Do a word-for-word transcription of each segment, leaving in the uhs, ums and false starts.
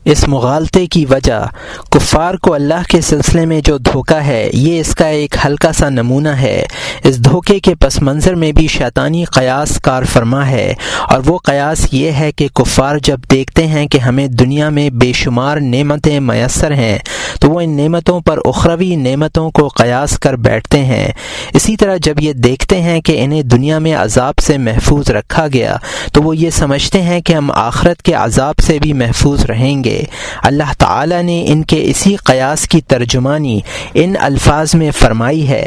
اس مغالطے کی وجہ کفار کو اللہ کے سلسلے میں جو دھوکہ ہے یہ اس کا ایک ہلکا سا نمونہ ہے۔ اس دھوکے کے پس منظر میں بھی شیطانی قیاس کار فرما ہے، اور وہ قیاس یہ ہے کہ کفار جب دیکھتے ہیں کہ ہمیں دنیا میں بے شمار نعمتیں میسر ہیں تو وہ ان نعمتوں پر اخروی نعمتوں کو قیاس کر بیٹھتے ہیں۔ اسی طرح جب یہ دیکھتے ہیں کہ انہیں دنیا میں عذاب سے محفوظ رکھا گیا تو وہ یہ سمجھتے ہیں کہ ہم آخرت کے عذاب سے بھی محفوظ رہیں گے۔ اللہ تعالی نے ان کے اسی قیاس کی ترجمانی ان الفاظ میں فرمائی ہے،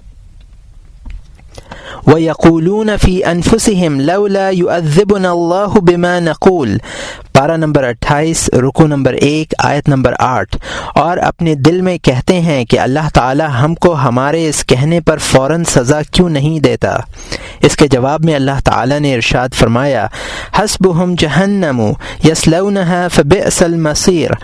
وَيَقُولُونَ فِي أَنفُسِهِمْ لَوْلَا يُعَذِّبُنَا اللَّهُ بِمَا نَقُولُ، پارہ نمبر اٹھائیس، رکوع نمبر ایک، آیت نمبر آٹھ۔ اور اپنے دل میں کہتے ہیں کہ اللہ تعالی ہم کو ہمارے اس کہنے پر فوراً سزا کیوں نہیں دیتا۔ اس کے جواب میں اللہ تعالی نے ارشاد فرمایا، حسبهم جہنم یصلونها فبئس المصیر،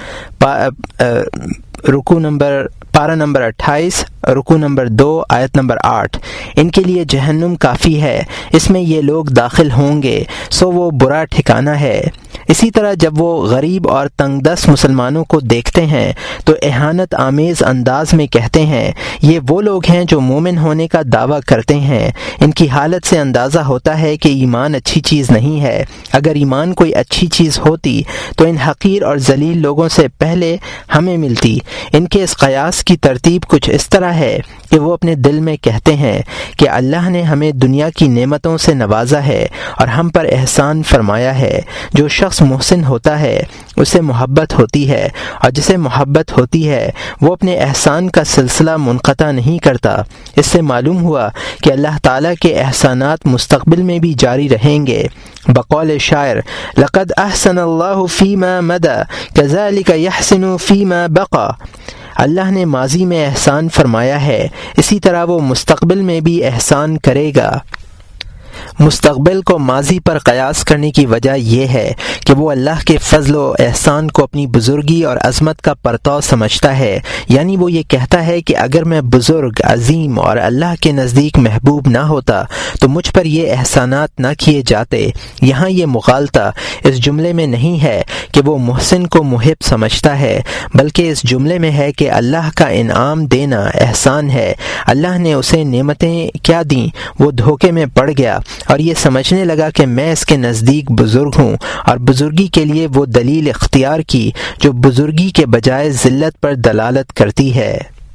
رکوع نمبر پارہ نمبر اٹھائیس، رکوع نمبر دو، آیت نمبر آٹھ۔ ان کے لیے جہنم کافی ہے، اس میں یہ لوگ داخل ہوں گے، سو وہ برا ٹھکانہ ہے۔ اسی طرح جب وہ غریب اور تنگ دست مسلمانوں کو دیکھتے ہیں تو اہانت آمیز انداز میں کہتے ہیں، یہ وہ لوگ ہیں جو مومن ہونے کا دعویٰ کرتے ہیں۔ ان کی حالت سے اندازہ ہوتا ہے کہ ایمان اچھی چیز نہیں ہے۔ اگر ایمان کوئی اچھی چیز ہوتی تو ان حقیر اور ذلیل لوگوں سے پہلے ہمیں ملتی۔ ان کے اس قیاس کی ترتیب کچھ اس طرح ہے کہ وہ اپنے دل میں کہتے ہیں کہ اللہ نے ہمیں دنیا کی نعمتوں سے نوازا ہے اور ہم پر احسان فرمایا ہے۔ جو شخص محسن ہوتا ہے اسے محبت ہوتی ہے، اور جسے محبت ہوتی ہے وہ اپنے احسان کا سلسلہ منقطع نہیں کرتا۔ اس سے معلوم ہوا کہ اللہ تعالیٰ کے احسانات مستقبل میں بھی جاری رہیں گے۔ بقول شاعر، لقد احسن اللہ فیما مدى كذلك يحسن فیما بقى، اللہ نے ماضی میں احسان فرمایا ہے، اسی طرح وہ مستقبل میں بھی احسان کرے گا۔ مستقبل کو ماضی پر قیاس کرنے کی وجہ یہ ہے کہ وہ اللہ کے فضل و احسان کو اپنی بزرگی اور عظمت کا پرتو سمجھتا ہے، یعنی وہ یہ کہتا ہے کہ اگر میں بزرگ، عظیم اور اللہ کے نزدیک محبوب نہ ہوتا تو مجھ پر یہ احسانات نہ کیے جاتے۔ یہاں یہ مغالطہ اس جملے میں نہیں ہے کہ وہ محسن کو محب سمجھتا ہے، بلکہ اس جملے میں ہے کہ اللہ کا انعام دینا احسان ہے۔ اللہ نے اسے نعمتیں کیا دیں، وہ دھوکے میں پڑ گیا اور یہ سمجھنے لگا کہ میں اس کے نزدیک بزرگ ہوں، اور بزرگی کے لیے وہ دلیل اختیار کی جو بزرگی کے بجائے ذلت پر دلالت کرتی ہے۔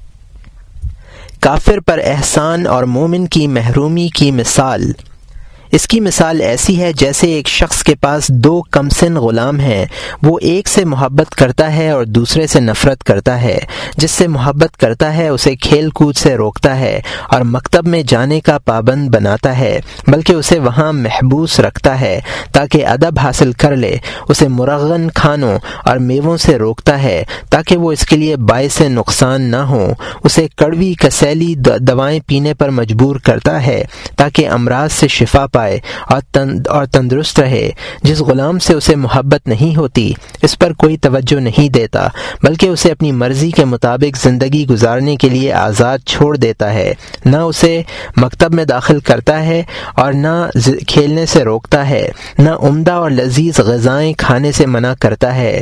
کافر پر احسان اور مومن کی محرومی کی مثال، اس کی مثال ایسی ہے جیسے ایک شخص کے پاس دو کمسن غلام ہیں، وہ ایک سے محبت کرتا ہے اور دوسرے سے نفرت کرتا ہے۔ جس سے محبت کرتا ہے اسے کھیل کود سے روکتا ہے اور مکتب میں جانے کا پابند بناتا ہے، بلکہ اسے وہاں محبوس رکھتا ہے تاکہ ادب حاصل کر لے۔ اسے مرغن کھانوں اور میووں سے روکتا ہے تاکہ وہ اس کے لیے باعث نقصان نہ ہوں۔ اسے کڑوی کسیلی دوائیں پینے پر مجبور کرتا ہے تاکہ امراض سے شفا پائے اور اور تندرست رہے۔ جس غلام سے اسے محبت نہیں ہوتی اس پر کوئی توجہ نہیں دیتا، بلکہ اسے اپنی مرضی کے مطابق زندگی گزارنے کے لیے آزاد چھوڑ دیتا ہے، نہ اسے مکتب میں داخل کرتا ہے اور نہ کھیلنے سے روکتا ہے، نہ عمدہ اور لذیذ غذائیں کھانے سے منع کرتا ہے۔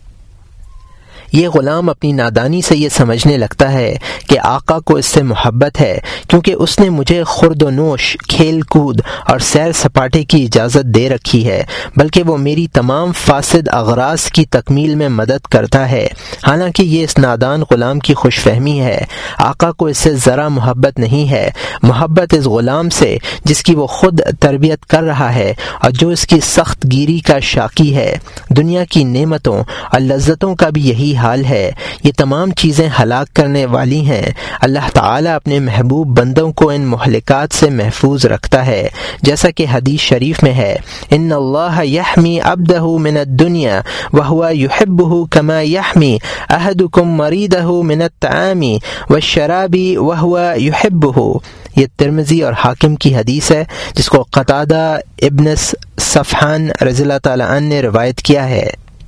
یہ غلام اپنی نادانی سے یہ سمجھنے لگتا ہے کہ آقا کو اس سے محبت ہے کیونکہ اس نے مجھے خورد و نوش، کھیل کود اور سیر سپاٹے کی اجازت دے رکھی ہے، بلکہ وہ میری تمام فاسد اغراض کی تکمیل میں مدد کرتا ہے۔ حالانکہ یہ اس نادان غلام کی خوش فہمی ہے، آقا کو اس سے ذرا محبت نہیں ہے۔ محبت اس غلام سے جس کی وہ خود تربیت کر رہا ہے اور جو اس کی سخت گیری کا شاکی ہے۔ دنیا کی نعمتوں اور لذتوں کا بھی یہی حال ہے، یہ تمام چیزیں ہلاک کرنے والی ہیں۔ اللہ تعالیٰ اپنے محبوب بندوں کو ان مہلکات سے محفوظ رکھتا ہے، جیسا کہ حدیث شریف میں ہے، ان اللہ یحمی عبدہ من الدنیا وہو یحبہ کما یحمی احدکم مریدہ من الطعام والشراب وہو یحبہ۔ یہ ترمذی اور حاکم کی حدیث ہے جس کو قتادہ ابن صفحان رضی اللہ تعالیٰ عنہ نے روایت کیا ہے۔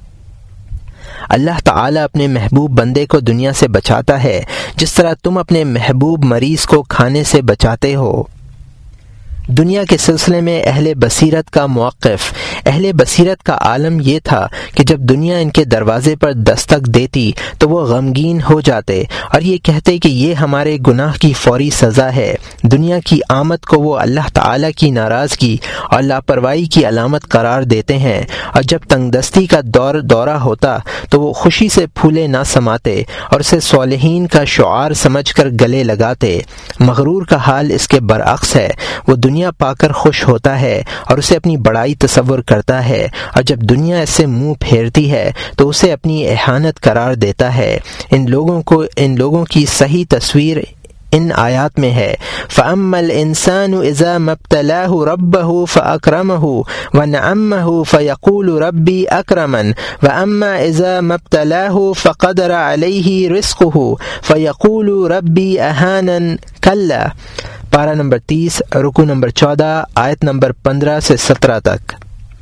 اللہ تعالیٰ اپنے محبوب بندے کو دنیا سے بچاتا ہے جس طرح تم اپنے محبوب مریض کو کھانے سے بچاتے ہو۔ دنیا کے سلسلے میں اہل بصیرت کا موقف، اہل بصیرت کا عالم یہ تھا کہ جب دنیا ان کے دروازے پر دستک دیتی تو وہ غمگین ہو جاتے اور یہ کہتے کہ یہ ہمارے گناہ کی فوری سزا ہے۔ دنیا کی آمد کو وہ اللہ تعالیٰ کی ناراضگی اور لاپرواہی کی علامت قرار دیتے ہیں، اور جب تنگ دستی کا دور دورہ ہوتا تو وہ خوشی سے پھولے نہ سماتے اور اسے صالحین کا شعار سمجھ کر گلے لگاتے۔ مغرور کا حال اس کے برعکس ہے، وہ دنیا پا کر خوش ہوتا ہے اور اسے اپنی بڑائی تصور کرتا ہے، اور جب دنیا اس سے منہ پھیرتی ہے تو اسے اپنی اہانت قرار دیتا ہے۔ ان لوگوں کو ان لوگوں کی صحیح تصویر ان آیات میں ہے، فَأَمَّا الْإِنسَانُ إِذَا مَا ابْتَلَاهُ رَبُّهُ فَأَكْرَمَهُ وَنَعَمَّهُ فَيَقُولُ رَبِّي أَكْرَمَنِ وَأَمَّا إِذَا مَا ابْتَلَاهُ فَقَدَرَ عَلَيْهِ رِزْقَهُ فَيَقُولُ رَبِّي أَهَانَنِ كَلَّا۔ پارہ نمبر تیس، رکوع نمبر چودہ، آیت نمبر پندرہ سے سترہ تک۔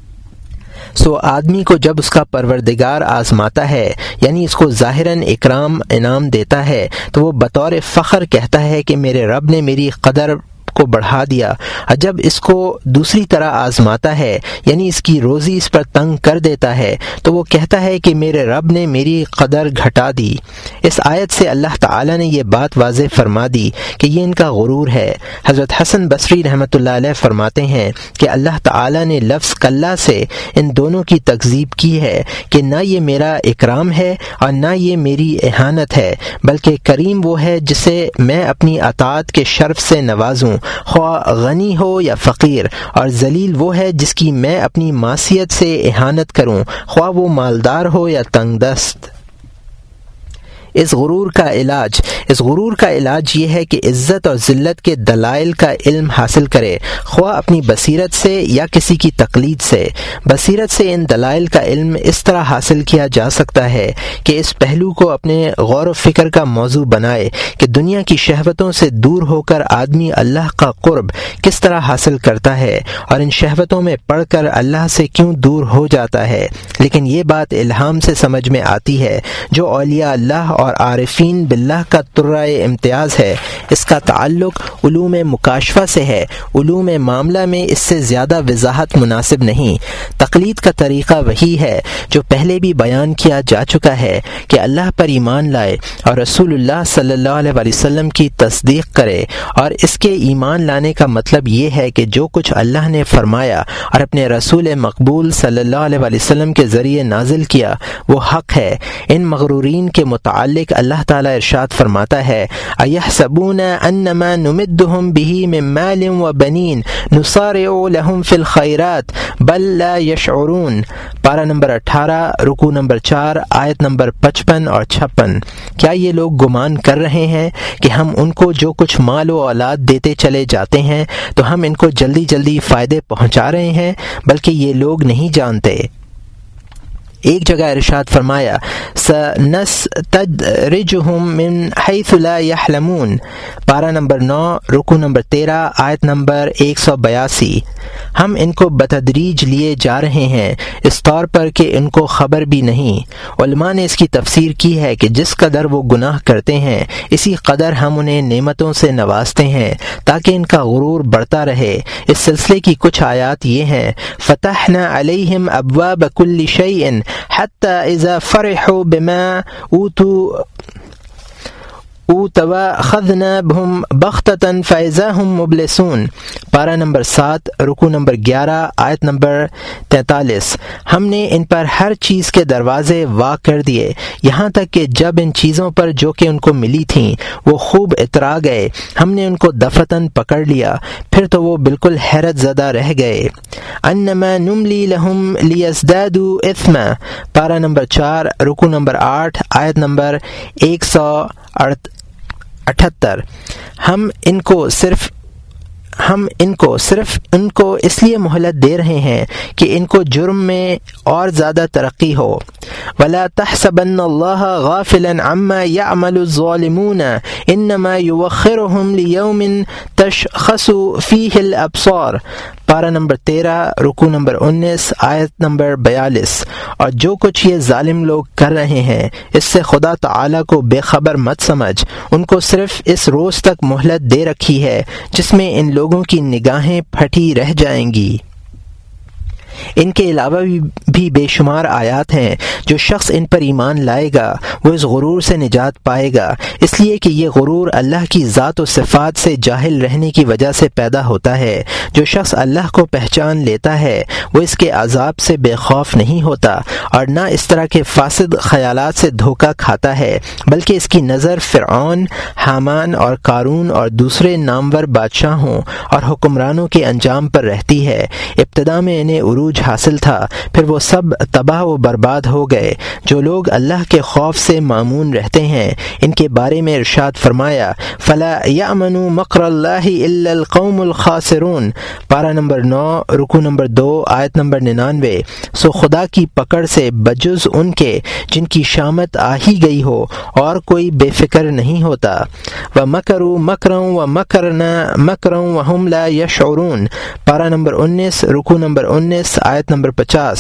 سو آدمی کو جب اس کا پروردگار آزماتا ہے، یعنی اس کو ظاہراً اکرام انعام دیتا ہے، تو وہ بطور فخر کہتا ہے کہ میرے رب نے میری قدر کو بڑھا دیا، اور جب اس کو دوسری طرح آزماتا ہے، یعنی اس کی روزی اس پر تنگ کر دیتا ہے، تو وہ کہتا ہے کہ میرے رب نے میری قدر گھٹا دی۔ اس آیت سے اللہ تعالیٰ نے یہ بات واضح فرما دی کہ یہ ان کا غرور ہے۔ حضرت حسن بصری رحمۃ اللہ علیہ فرماتے ہیں کہ اللہ تعالیٰ نے لفظ کلا سے ان دونوں کی تکذیب کی ہے کہ نہ یہ میرا اکرام ہے اور نہ یہ میری اہانت ہے، بلکہ کریم وہ ہے جسے میں اپنی اطاعت کے شرف سے نوازوں، خواہ غنی ہو یا فقیر، اور ذلیل وہ ہے جس کی میں اپنی معصیت سے اہانت کروں، خواہ وہ مالدار ہو یا تنگ دست۔ اس غرور کا علاج اس غرور کا علاج یہ ہے کہ عزت اور ذلت کے دلائل کا علم حاصل کرے، خواہ اپنی بصیرت سے یا کسی کی تقلید سے۔ بصیرت سے ان دلائل کا علم اس طرح حاصل کیا جا سکتا ہے کہ اس پہلو کو اپنے غور و فکر کا موضوع بنائے کہ دنیا کی شہوتوں سے دور ہو کر آدمی اللہ کا قرب کس طرح حاصل کرتا ہے، اور ان شہوتوں میں پڑ کر اللہ سے کیوں دور ہو جاتا ہے۔ لیکن یہ بات الہام سے سمجھ میں آتی ہے۔ جو اولیاء اللہ اور عارفین باللہ کا ترہ امتیاز ہے، اس کا تعلق علوم مکاشفہ سے ہے۔ علوم معاملہ میں اس سے زیادہ وضاحت مناسب نہیں۔ تقلید کا طریقہ وہی ہے جو پہلے بھی بیان کیا جا چکا ہے کہ اللہ پر ایمان لائے اور رسول اللہ صلی اللہ علیہ وسلم کی تصدیق کرے، اور اس کے ایمان لانے کا مطلب یہ ہے کہ جو کچھ اللہ نے فرمایا اور اپنے رسول مقبول صلی اللہ علیہ وسلم کے ذریعے نازل کیا وہ حق ہے۔ ان مغرورین کے متعلق اللہ تعالیٰ ارشاد فرماتا ہے، اَيَحْسَبُونَ أَنَّمَا نُمِدُّهُم بِهِ مِن مَّالٍ وَبَنِينَ نُسَارِعُ لَهُم فِي الْخَيْرَاتِ بَل لَّا يَشْعُرُونَ۔ پارہ نمبر اٹھارہ، رکوع نمبر چار، آیت نمبر پچپن اور چھپن۔ کیا یہ لوگ گمان کر رہے ہیں کہ ہم ان کو جو کچھ مال و اولاد دیتے چلے جاتے ہیں تو ہم ان کو جلدی جلدی فائدے پہنچا رہے ہیں؟ بلکہ یہ لوگ نہیں جانتے۔ ایک جگہ ارشاد فرمایا، سَنَسْتَدْرِجُهُم مِّن حَيْثُ لَا يَحْلَمُونَ۔ پارہ نمبر نو، رکوع نمبر تیرہ، آیت نمبر ایک سو بیاسی۔ ہم ان کو بتدریج لیے جا رہے ہیں، اس طور پر کہ ان کو خبر بھی نہیں۔ علماء نے اس کی تفسیر کی ہے کہ جس قدر وہ گناہ کرتے ہیں اسی قدر ہم انہیں نعمتوں سے نوازتے ہیں تاکہ ان کا غرور بڑھتا رہے۔ اس سلسلے کی کچھ آیات یہ ہیں، فَتَحْنَا عَلَيْهِمْ أَبْوَابَ كُلِّ شَيْءٍ حتى إذا فرحوا بما أوتوا أخذنا بهم بغتة فإذا هم مبلسون۔ پارہ نمبر سات، رکوع نمبر گیارہ، آیت نمبر تینتالیس۔ ہم نے ان پر ہر چیز کے دروازے وا کر دیے، یہاں تک کہ جب ان چیزوں پر جو کہ ان کو ملی تھیں وہ خوب اترا گئے، ہم نے ان کو دفتن پکڑ لیا، پھر تو وہ بالکل حیرت زدہ رہ گئے۔ انما نملی لہم لیزدادوا اثما۔ پارہ نمبر چار، رکوع نمبر آٹھ، آیت نمبر ایک سو اٹھتر۔ ہم ان کو صرف ہم ان کو صرف ان کو اس لیے مہلت دے رہے ہیں کہ ان کو جرم میں اور زیادہ ترقی ہو۔ ولا تحسبن اللہ غافلا عما يعمل الظالمون انما يؤخرهم لیوم تشخص فیہ الابصار، پارہ نمبر تیرہ، رکوع نمبر انیس، آیت نمبر بیالیس۔ اور جو کچھ یہ ظالم لوگ کر رہے ہیں اس سے خدا تعالیٰ کو بے خبر مت سمجھ، ان کو صرف اس روز تک مہلت دے رکھی ہے جس میں ان لوگوں کی نگاہیں پھٹی رہ جائیں گی۔ ان کے علاوہ بھی بے شمار آیات ہیں جو شخص ان پر ایمان لائے گا وہ اس غرور سے نجات پائے گا، اس لیے کہ یہ غرور اللہ کی ذات و صفات سے جاہل رہنے کی وجہ سے پیدا ہوتا ہے۔ جو شخص اللہ کو پہچان لیتا ہے وہ اس کے عذاب سے بے خوف نہیں ہوتا اور نہ اس طرح کے فاسد خیالات سے دھوکہ کھاتا ہے، بلکہ اس کی نظر فرعون، حامان اور قارون اور دوسرے نامور بادشاہوں اور حکمرانوں کے انجام پر رہتی ہے۔ ابتدا میں انہیں عروج حاصل تھا، پھر وہ سب تباہ و برباد ہو گئے۔ جو لوگ اللہ کے خوف سے مامون رہتے ہیں ان کے بارے میں ارشاد فرمایا فلا یأمن مکر اللہ الا القوم الخاسرون، پارہ نمبر نو، رکوع نمبر دو، آیت نمبر ننانوے۔ سو خدا کی پکڑ سے بجز ان کے جن کی شامت آ ہی گئی ہو اور کوئی بے فکر نہیں ہوتا۔ وَمَكَرُوا مَكْرًا وَمَكَرْنَا مَكْرًا وَهُمْ لَا يَشْعُرُونَ، پارہ نمبر انیس، رکوع نمبر انیس، آیت نمبر پچاس۔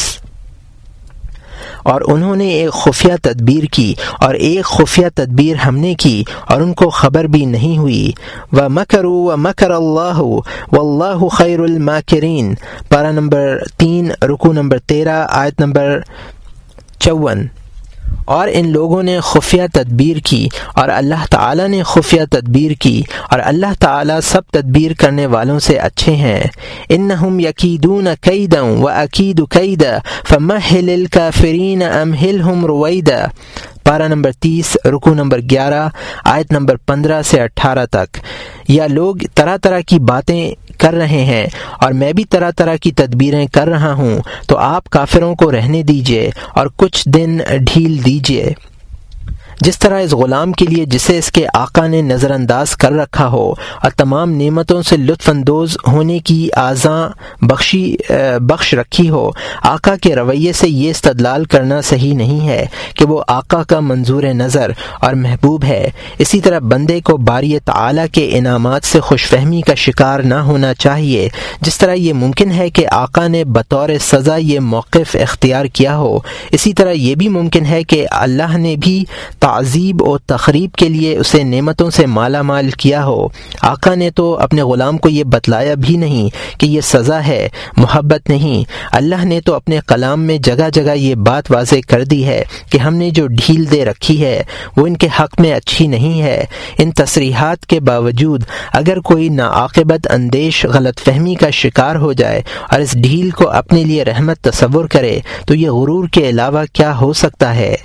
اور انہوں نے ایک خفیہ تدبیر کی اور ایک خفیہ تدبیر ہم نے کی اور ان کو خبر بھی نہیں ہوئی۔ وَمَكَرُوا وَمَكَرَ اللَّهُ وَاللَّهُ خَيْرُ الْمَاكِرِينَ، پارہ نمبر تین، رکوع نمبر تیرہ، آیت نمبر چون۔ اور ان لوگوں نے خفیہ تدبیر کی اور اللہ تعالیٰ نے خفیہ تدبیر کی اور اللہ تعالیٰ سب تدبیر کرنے والوں سے اچھے ہیں۔ انہم یکیدون کیدا واکید کیدا فمہل الکافرین امہلہم رویدا، پارہ نمبر تیس، رکوع نمبر گیارہ، آیت نمبر پندرہ سے اٹھارہ تک۔ یا لوگ طرح طرح کی باتیں کر رہے ہیں اور میں بھی طرح طرح کی تدبیریں کر رہا ہوں، تو آپ کافروں کو رہنے دیجئے اور کچھ دن ڈھیل دیجئے۔ جس طرح اس غلام کے لیے جسے اس کے آقا نے نظر انداز کر رکھا ہو اور تمام نعمتوں سے لطف اندوز ہونے کی آزاں بخشی بخش رکھی ہو، آقا کے رویے سے یہ استدلال کرنا صحیح نہیں ہے کہ وہ آقا کا منظور نظر اور محبوب ہے۔ اسی طرح بندے کو باری تعالیٰ کے انعامات سے خوش فہمی کا شکار نہ ہونا چاہیے۔ جس طرح یہ ممکن ہے کہ آقا نے بطور سزا یہ موقف اختیار کیا ہو، اسی طرح یہ بھی ممکن ہے کہ اللہ نے بھی تعذیب و تخریب کے لیے اسے نعمتوں سے مالا مال کیا ہو۔ آقا نے تو اپنے غلام کو یہ بتلایا بھی نہیں کہ یہ سزا ہے، محبت نہیں۔ اللہ نے تو اپنے کلام میں جگہ جگہ یہ بات واضح کر دی ہے کہ ہم نے جو ڈھیل دے رکھی ہے وہ ان کے حق میں اچھی نہیں ہے۔ ان تصریحات کے باوجود اگر کوئی ناعاقبت اندیش غلط فہمی کا شکار ہو جائے اور اس ڈھیل کو اپنے لیے رحمت تصور کرے تو یہ غرور کے علاوہ کیا ہو سکتا ہے؟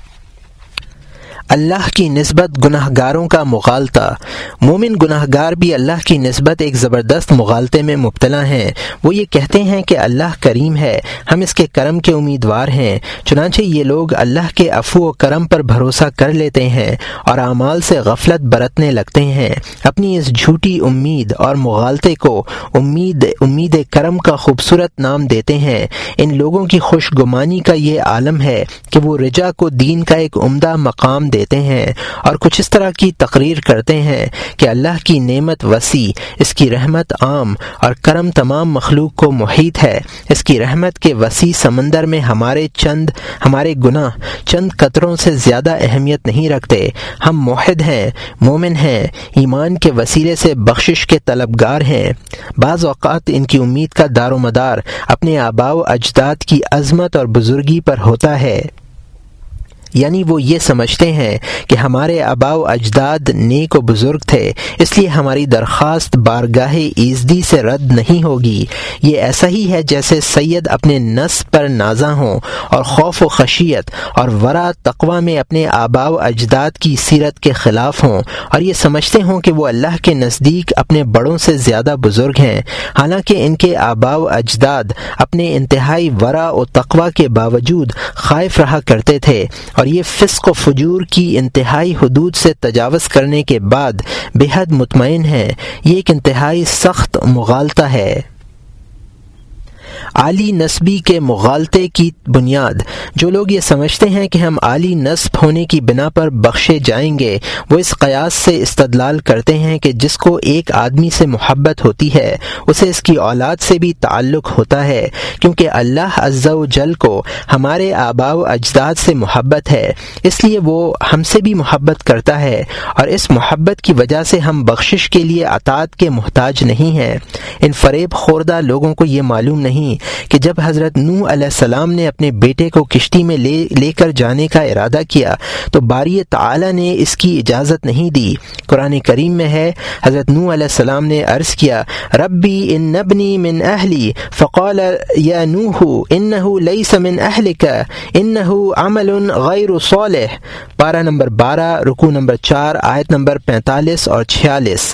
اللہ کی نسبت گناہ گاروں کا مغالطہ۔ مومن گناہ گار بھی اللہ کی نسبت ایک زبردست مغالطے میں مبتلا ہیں۔ وہ یہ کہتے ہیں کہ اللہ کریم ہے، ہم اس کے کرم کے امیدوار ہیں۔ چنانچہ یہ لوگ اللہ کے عفو و کرم پر بھروسہ کر لیتے ہیں اور اعمال سے غفلت برتنے لگتے ہیں۔ اپنی اس جھوٹی امید اور مغالطے کو امید امید کرم کا خوبصورت نام دیتے ہیں۔ ان لوگوں کی خوش گمانی کا یہ عالم ہے کہ وہ رجا کو دین کا ایک عمدہ مقام دے دیتے ہیں اور کچھ اس طرح کی تقریر کرتے ہیں کہ اللہ کی نعمت وسیع، اس کی رحمت عام اور کرم تمام مخلوق کو محیط ہے۔ اس کی رحمت کے وسیع سمندر میں ہمارے چند ہمارے گناہ چند قطروں سے زیادہ اہمیت نہیں رکھتے۔ ہم موحد ہیں، مومن ہیں، ایمان کے وسیلے سے بخشش کے طلبگار ہیں۔ بعض اوقات ان کی امید کا دار و مدار اپنے آباء و اجداد کی عظمت اور بزرگی پر ہوتا ہے، یعنی وہ یہ سمجھتے ہیں کہ ہمارے آباء و اجداد نیک و بزرگ تھے، اس لیے ہماری درخواست بارگاہ ایزدی سے رد نہیں ہوگی۔ یہ ایسا ہی ہے جیسے سید اپنے نسب پر نازاں ہوں اور خوف و خشیت اور ورع تقوی میں اپنے آباء و اجداد کی سیرت کے خلاف ہوں اور یہ سمجھتے ہوں کہ وہ اللہ کے نزدیک اپنے بڑوں سے زیادہ بزرگ ہیں، حالانکہ ان کے آباء و اجداد اپنے انتہائی ورع و تقوی کے باوجود خائف رہا کرتے تھے اور یہ فسق و فجور کی انتہائی حدود سے تجاوز کرنے کے بعد بے حد مطمئن ہے۔ یہ ایک انتہائی سخت مغالطہ ہے۔ عالی نسبی کے مغالطے کی بنیاد۔ جو لوگ یہ سمجھتے ہیں کہ ہم عالی نسب ہونے کی بنا پر بخشے جائیں گے، وہ اس قیاس سے استدلال کرتے ہیں کہ جس کو ایک آدمی سے محبت ہوتی ہے اسے اس کی اولاد سے بھی تعلق ہوتا ہے، کیونکہ اللہ عز و جل کو ہمارے آباء و اجداد سے محبت ہے، اس لیے وہ ہم سے بھی محبت کرتا ہے، اور اس محبت کی وجہ سے ہم بخشش کے لیے عطاءت کے محتاج نہیں ہیں۔ ان فریب خوردہ لوگوں کو یہ معلوم نہیں کہ جب حضرت نوح علیہ السلام نے اپنے بیٹے کو کشتی میں لے لے کر جانے کا ارادہ کیا تو باری تعالی نے اس کی اجازت نہیں دی۔ قرآن کریم میں ہے، حضرت نوح علیہ السلام نے عرض کیا، ربی ان ابنی من اہلی فقال یا نوح انہ لیس من اہلک انہ عمل غیر صالح۔ پارہ نمبر بارہ، رکوع نمبر چار، آیت نمبر پینتالیس اور چھیالیس۔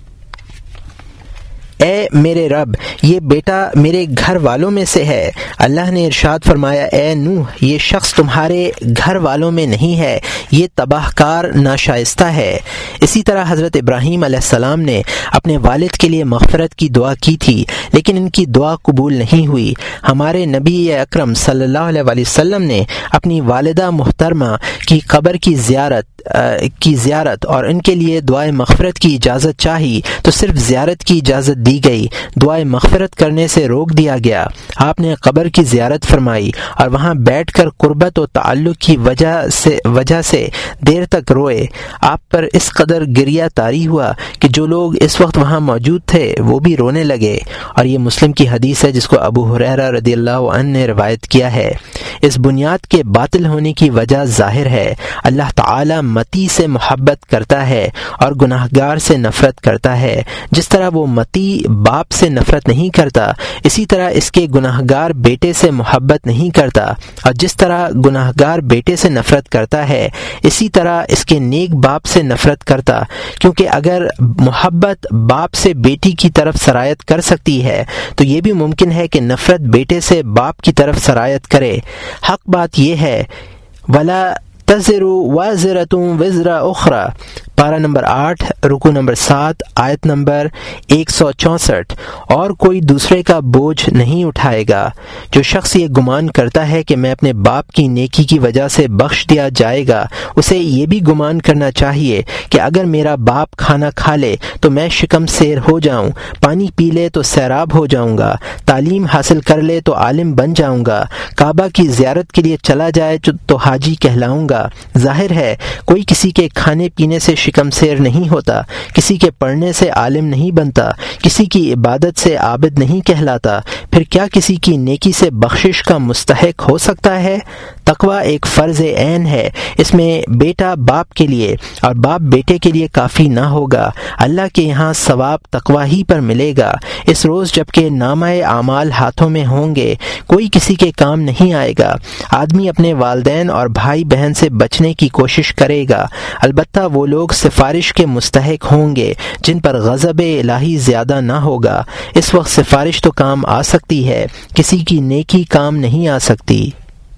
اے میرے رب، یہ بیٹا میرے گھر والوں میں سے ہے۔ اللہ نے ارشاد فرمایا، اے نوح، یہ شخص تمہارے گھر والوں میں نہیں ہے، یہ تباہ کار ناشائستہ ہے۔ اسی طرح حضرت ابراہیم علیہ السلام نے اپنے والد کے لیے مغفرت کی دعا کی تھی، لیکن ان کی دعا قبول نہیں ہوئی۔ ہمارے نبی اکرم صلی اللہ علیہ وآلہ وسلم نے اپنی والدہ محترمہ کی قبر کی زیارت کی زیارت اور ان کے لیے دعائے مغفرت کی اجازت چاہی تو صرف زیارت کی اجازت دی گئی، دعائے مغفرت کرنے سے روک دیا گیا۔ آپ نے قبر کی زیارت فرمائی اور وہاں بیٹھ کر قربت و تعلق کی وجہ سے وجہ سے دیر تک روئے۔ آپ پر اس قدر گریہ طاری ہوا کہ جو لوگ اس وقت وہاں موجود تھے وہ بھی رونے لگے، اور یہ مسلم کی حدیث ہے جس کو ابو ہریرہ رضی اللہ عنہ نے روایت کیا ہے۔ اس بنیاد کے باطل ہونے کی وجہ ظاہر ہے۔ اللہ تعالی متی سے محبت کرتا ہے اور گناہگار سے نفرت کرتا ہے۔ جس طرح وہ متی باپ سے نفرت نہیں کرتا، اسی طرح اس کے گناہگار بیٹے سے محبت نہیں کرتا، اور جس طرح گناہگار بیٹے سے نفرت کرتا ہے اسی طرح اس کے نیک باپ سے نفرت کرتا، کیونکہ اگر محبت باپ سے بیٹی کی طرف سرایت کر سکتی ہے تو یہ بھی ممکن ہے کہ نفرت بیٹے سے باپ کی طرف سرایت کرے۔ حق بات یہ ہے، وَلَا تَزِرُ وَازِرَةٌ وِزْرَ أُخْرَى، پارہ نمبر آٹھ، رکوع نمبر سات، آیت نمبر ایک سو چونسٹھ، اور کوئی دوسرے کا بوجھ نہیں اٹھائے گا۔ جو شخص یہ گمان کرتا ہے کہ میں اپنے باپ کی نیکی کی وجہ سے بخش دیا جائے گا، اسے یہ بھی گمان کرنا چاہیے کہ اگر میرا باپ کھانا کھا لے تو میں شکم سیر ہو جاؤں، پانی پی لے تو سیراب ہو جاؤں گا، تعلیم حاصل کر لے تو عالم بن جاؤں گا، کعبہ کی زیارت کے لیے چلا جائے تو حاجی کہلاؤں گا۔ ظاہر ہے کوئی کسی کے کھانے پینے سے شکم سیر نہیں ہوتا، کسی کے پڑھنے سے عالم نہیں بنتا، کسی کی عبادت سے عابد نہیں کہلاتا، پھر کیا کسی کی نیکی سے بخشش کا مستحق ہو سکتا ہے؟ تقویٰ ایک فرض عین ہے، اس میں بیٹا باپ کے لیے اور باپ بیٹے کے لیے کافی نہ ہوگا۔ اللہ کے یہاں ثواب تقویٰ ہی پر ملے گا۔ اس روز جب کہ نامہ اعمال ہاتھوں میں ہوں گے کوئی کسی کے کام نہیں آئے گا۔ آدمی اپنے والدین اور بھائی بہن سے بچنے کی کوشش کرے گا، البتہ وہ لوگ سفارش کے مستحق ہوں گے جن پر غضب الہی زیادہ نہ ہوگا۔ اس وقت سفارش تو کام آ سکتی ہے، کسی کی نیکی کام نہیں آ سکتی۔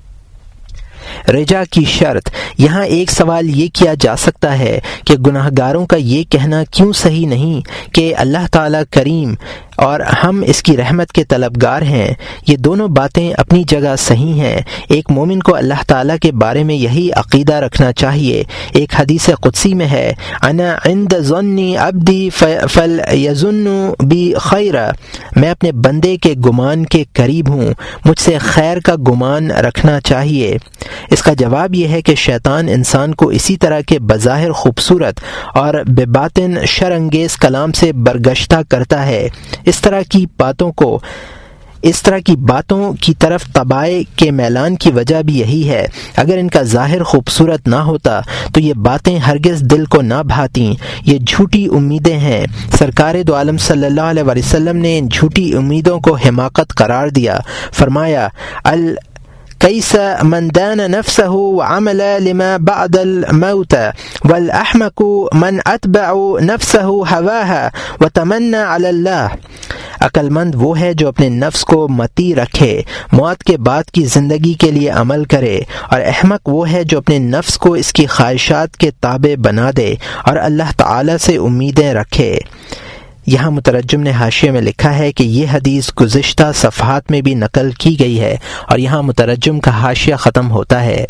رجا کی شرط۔ یہاں ایک سوال یہ کیا جا سکتا ہے کہ گناہ گاروں کا یہ کہنا کیوں صحیح نہیں کہ اللہ تعالیٰ کریم اور ہم اس کی رحمت کے طلبگار ہیں؟ یہ دونوں باتیں اپنی جگہ صحیح ہیں۔ ایک مومن کو اللہ تعالیٰ کے بارے میں یہی عقیدہ رکھنا چاہیے۔ ایک حدیث قدسی میں ہے، انا عند ظن عبدی فلیظن بی خیرا، میں اپنے بندے کے گمان کے قریب ہوں، مجھ سے خیر کا گمان رکھنا چاہیے۔ اس کا جواب یہ ہے کہ شیطان انسان کو اسی طرح کے بظاہر خوبصورت اور بے باطن شر انگیز کلام سے برگشتہ کرتا ہے۔ اس طرح کی باتوں کو اس طرح کی باتوں کی طرف طبائع کے میلان کی وجہ بھی یہی ہے۔ اگر ان کا ظاہر خوبصورت نہ ہوتا تو یہ باتیں ہرگز دل کو نہ بھاتیں۔ یہ جھوٹی امیدیں ہیں۔ سرکار دو عالم صلی اللہ علیہ وسلم نے ان جھوٹی امیدوں کو حماقت قرار دیا۔ فرمایا، ال کیس من دان نفسه وعمل لما بعد الموت والاحمق من اتبع نفسه هواها وتمنى على الله۔ عقل مند وہ ہے جو اپنے نفس کو متی رکھے، موت کے بعد کی زندگی کے لیے عمل کرے، اور احمق وہ ہے جو اپنے نفس کو اس کی خواہشات کے تابع بنا دے اور اللہ تعالی سے امیدیں رکھے۔ یہاں مترجم نے حاشیے میں لکھا ہے کہ یہ حدیث گزشتہ صفحات میں بھی نقل کی گئی ہے، اور یہاں مترجم کا حاشیہ ختم ہوتا ہے۔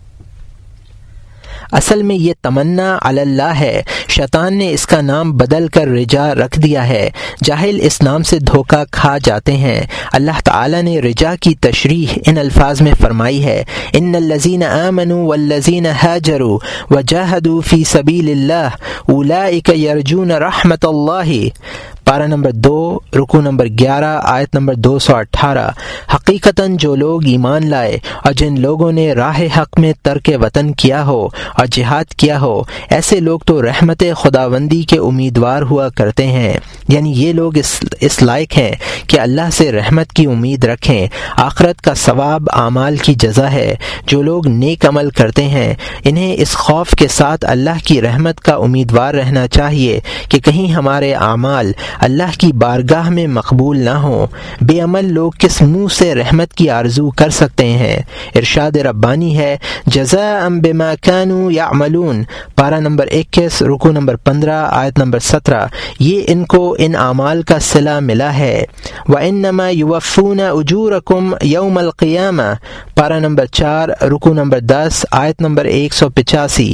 اصل میں یہ تمنا علی اللہ ہے، شیطان نے اس کا نام بدل کر رجا رکھ دیا ہے۔ جاہل اس نام سے دھوکہ کھا جاتے ہیں۔ اللہ تعالی نے رجا کی تشریح ان الفاظ میں فرمائی ہے، ان الذین آمنوا والذین ہاجروا وجاہدوا فی سبیل اللہ اولئک یرجون رحمت اللہ۔ پارہ نمبر دو رکوع نمبر گیارہ آیت نمبر دو سو اٹھارہ۔ حقیقتاً جو لوگ ایمان لائے اور جن لوگوں نے راہ حق میں ترک وطن کیا ہو اور جہاد کیا ہو، ایسے لوگ تو رحمت خداوندی کے امیدوار ہوا کرتے ہیں، یعنی یہ لوگ اس, اس لائق ہیں کہ اللہ سے رحمت کی امید رکھیں۔ آخرت کا ثواب اعمال کی جزا ہے۔ جو لوگ نیک عمل کرتے ہیں انہیں اس خوف کے ساتھ اللہ کی رحمت کا امیدوار رہنا چاہیے کہ کہیں ہمارے اعمال اللہ کی بارگاہ میں مقبول نہ ہوں۔ بے عمل لوگ کس منہ سے رحمت کی آرزو کر سکتے ہیں؟ ارشاد ربانی ہے، جزاء بما كانوا يعملون، پارہ نمبر اکیس رکوع نمبر پندرہ آیت نمبر سترہ۔ یہ ان کو ان اعمال کا صلہ ملا ہے۔ وَإِنَّمَا يُوَفُّونَ أُجُورَكُمْ يَوْمَ الْقِيَامَةِ، پارہ نمبر چار رکوع نمبر دس آیت نمبر ایک سو پچاسی۔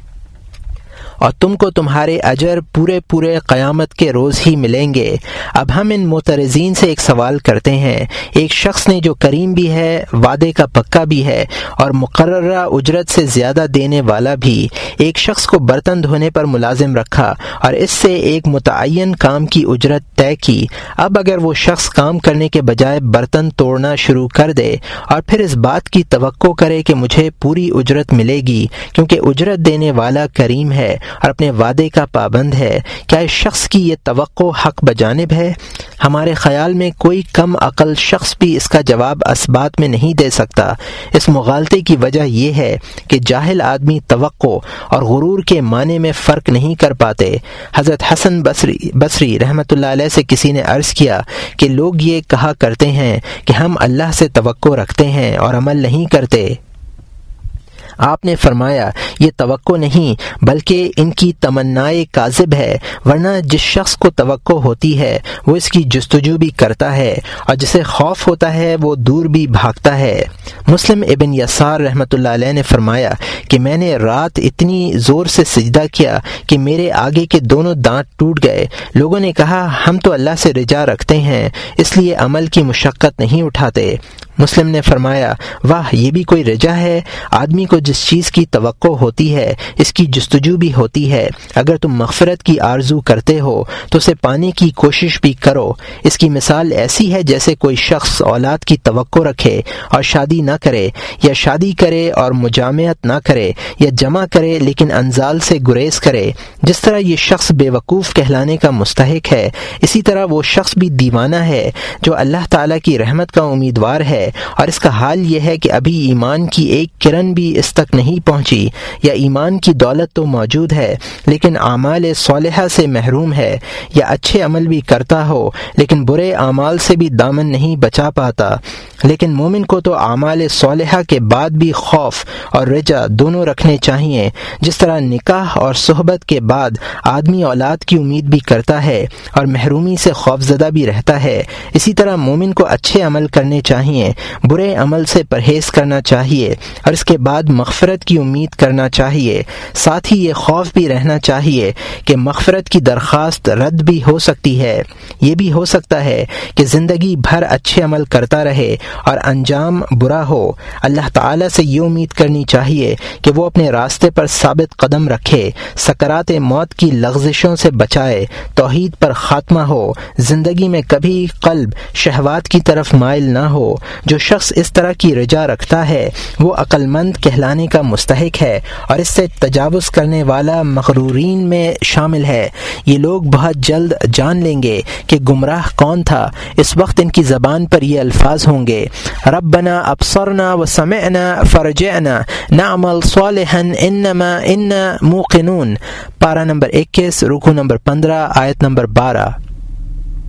اور تم کو تمہارے اجر پورے پورے قیامت کے روز ہی ملیں گے۔ اب ہم ان معترضین سے ایک سوال کرتے ہیں۔ ایک شخص نے جو کریم بھی ہے، وعدے کا پکا بھی ہے اور مقررہ اجرت سے زیادہ دینے والا بھی، ایک شخص کو برتن دھونے پر ملازم رکھا اور اس سے ایک متعین کام کی اجرت طے کی۔ اب اگر وہ شخص کام کرنے کے بجائے برتن توڑنا شروع کر دے اور پھر اس بات کی توقع کرے کہ مجھے پوری اجرت ملے گی کیونکہ اجرت دینے والا کریم ہے اور اپنے وعدے کا پابند ہے، کیا اس شخص کی یہ توقع حق بجانب ہے؟ ہمارے خیال میں کوئی کم عقل شخص بھی اس کا جواب اسبات میں نہیں دے سکتا۔ اس مغالطے کی وجہ یہ ہے کہ جاہل آدمی توقع اور غرور کے معنی میں فرق نہیں کر پاتے۔ حضرت حسن بصری بصری رحمۃ اللہ علیہ سے کسی نے عرض کیا کہ لوگ یہ کہا کرتے ہیں کہ ہم اللہ سے توقع رکھتے ہیں اور عمل نہیں کرتے۔ آپ نے فرمایا یہ توقع نہیں بلکہ ان کی تمنائے کاذب ہے، ورنہ جس شخص کو توقع ہوتی ہے وہ اس کی جستجو بھی کرتا ہے اور جسے خوف ہوتا ہے وہ دور بھی بھاگتا ہے۔ مسلم ابن یسار رحمۃ اللہ علیہ نے فرمایا کہ میں نے رات اتنی زور سے سجدہ کیا کہ میرے آگے کے دونوں دانت ٹوٹ گئے۔ لوگوں نے کہا ہم تو اللہ سے رجا رکھتے ہیں اس لیے عمل کی مشقت نہیں اٹھاتے۔ مسلم نے فرمایا واہ، یہ بھی کوئی رجا ہے؟ آدمی کو جس چیز کی توقع ہوتی ہے اس کی جستجو بھی ہوتی ہے۔ اگر تم مغفرت کی آرزو کرتے ہو تو اسے پانے کی کوشش بھی کرو۔ اس کی مثال ایسی ہے جیسے کوئی شخص اولاد کی توقع رکھے اور شادی نہ کرے، یا شادی کرے اور مجامعت نہ کرے، یا جمع کرے لیکن انزال سے گریز کرے۔ جس طرح یہ شخص بے وقوف کہلانے کا مستحق ہے، اسی طرح وہ شخص بھی دیوانہ ہے جو اللہ تعالیٰ کی رحمت کا امیدوار ہے اور اس کا حال یہ ہے کہ ابھی ایمان کی ایک کرن بھی اس تک نہیں پہنچی، یا ایمان کی دولت تو موجود ہے لیکن اعمال صالحہ سے محروم ہے، یا اچھے عمل بھی کرتا ہو لیکن برے اعمال سے بھی دامن نہیں بچا پاتا۔ لیکن مومن کو تو اعمال صالحہ کے بعد بھی خوف اور رجا دونوں رکھنے چاہیے۔ جس طرح نکاح اور صحبت کے بعد آدمی اولاد کی امید بھی کرتا ہے اور محرومی سے خوفزدہ بھی رہتا ہے، اسی طرح مومن کو اچھے عمل کرنے چاہیے، برے عمل سے پرہیز کرنا چاہیے اور اس کے بعد مغفرت کی امید کرنا چاہیے۔ ساتھ ہی یہ خوف بھی رہنا چاہیے کہ مغفرت کی درخواست رد بھی ہو سکتی ہے۔ یہ بھی ہو سکتا ہے کہ زندگی بھر اچھے عمل کرتا رہے اور انجام برا ہو۔ اللہ تعالیٰ سے یہ امید کرنی چاہیے کہ وہ اپنے راستے پر ثابت قدم رکھے، سکرات موت کی لغزشوں سے بچائے، توحید پر خاتمہ ہو، زندگی میں کبھی قلب شہوات کی طرف مائل نہ ہو۔ جو شخص اس طرح کی رجا رکھتا ہے وہ عقل مند کہلانے کا مستحق ہے اور اس سے تجاوز کرنے والا مغرورین میں شامل ہے۔ یہ لوگ بہت جلد جان لیں گے کہ گمراہ کون تھا۔ اس وقت ان کی زبان پر یہ الفاظ ہوں گے، ربنا ابصرنا وسمعنا فرجعنا نعمل صالحا انما انا موقنون، پارہ نمبر اکیس رکوع نمبر پندرہ آیت نمبر بارہ۔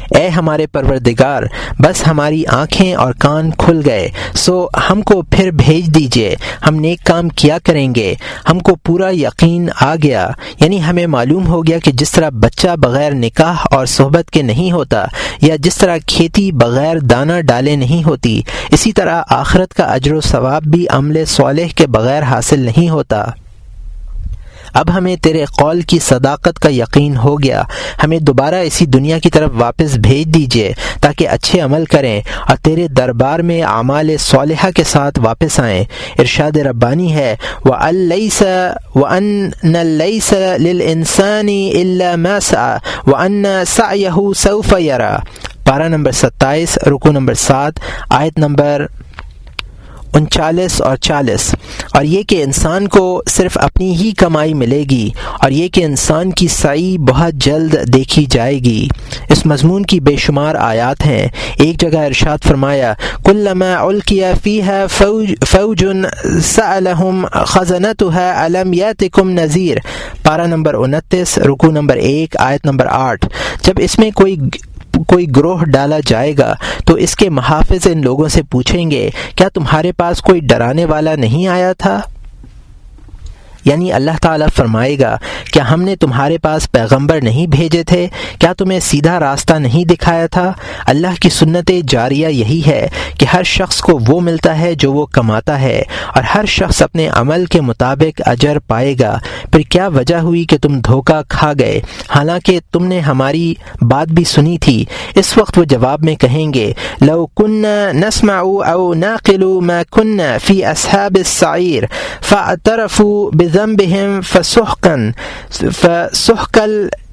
اے ہمارے پروردگار، بس ہماری آنکھیں اور کان کھل گئے، سو ہم کو پھر بھیج دیجئے، ہم نیک کام کیا کریں گے۔ ہم کو پورا یقین آ گیا، یعنی ہمیں معلوم ہو گیا کہ جس طرح بچہ بغیر نکاح اور صحبت کے نہیں ہوتا، یا جس طرح کھیتی بغیر دانہ ڈالے نہیں ہوتی، اسی طرح آخرت کا اجر و ثواب بھی عمل صالح کے بغیر حاصل نہیں ہوتا۔ اب ہمیں تیرے قول کی صداقت کا یقین ہو گیا، ہمیں دوبارہ اسی دنیا کی طرف واپس بھیج دیجئے تاکہ اچھے عمل کریں اور تیرے دربار میں اعمال صالحہ کے ساتھ واپس آئیں۔ ارشاد ربانی ہے، وَأَن لَيْسَ وَأَنَّ لَيْسَ لِلْإِنسَانِ إِلَّا مَا سَعَى وَأَنَّ سَعْيَهُ سَوْفَ يَرَى۔ پارہ نمبر ستائیس، رکوع نمبر سات، آیت نمبر انچالیس اور چالیس۔ اور یہ کہ انسان کو صرف اپنی ہی کمائی ملے گی، اور یہ کہ انسان کی سعی بہت جلد دیکھی جائے گی۔ اس مضمون کی بے شمار آیات ہیں۔ ایک جگہ ارشاد فرمایا، کلما القی فیہا فوج فوج سألہم خزنتها الم یاتکم نذیر۔ پارہ نمبر انتیس، رکوع نمبر ایک، آیت نمبر آٹھ۔ جب اس میں کوئی کوئی گروہ ڈالا جائے گا تو اس کے محافظ ان لوگوں سے پوچھیں گے، کیا تمہارے پاس کوئی ڈرانے والا نہیں آیا تھا؟ یعنی اللہ تعالیٰ فرمائے گا، کیا ہم نے تمہارے پاس پیغمبر نہیں بھیجے تھے؟ کیا تمہیں سیدھا راستہ نہیں دکھایا تھا؟ اللہ کی سنت جاریہ یہی ہے کہ ہر شخص کو وہ ملتا ہے جو وہ کماتا ہے، اور ہر شخص اپنے عمل کے مطابق اجر پائے گا۔ پھر کیا وجہ ہوئی کہ تم دھوکہ کھا گئے، حالانکہ تم نے ہماری بات بھی سنی تھی؟ اس وقت وہ جواب میں کہیں گے، لو کننا نسمع او نعقل ما کننا فی اصحاب السعیر فاعترفوا بذنبهم فسحقا فسحقا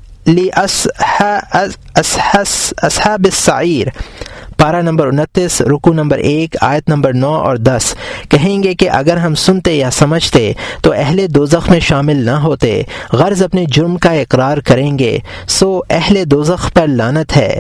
لأصحاب السعیر۔ پارہ نمبر انتیس، رکوع نمبر ایک، آیت نمبر نو اور دس۔ کہیں گے کہ اگر ہم سنتے یا سمجھتے تو اہل دوزخ میں شامل نہ ہوتے، غرض اپنے جرم کا اقرار کریں گے، سو اہل دوزخ پر لعنت ہے۔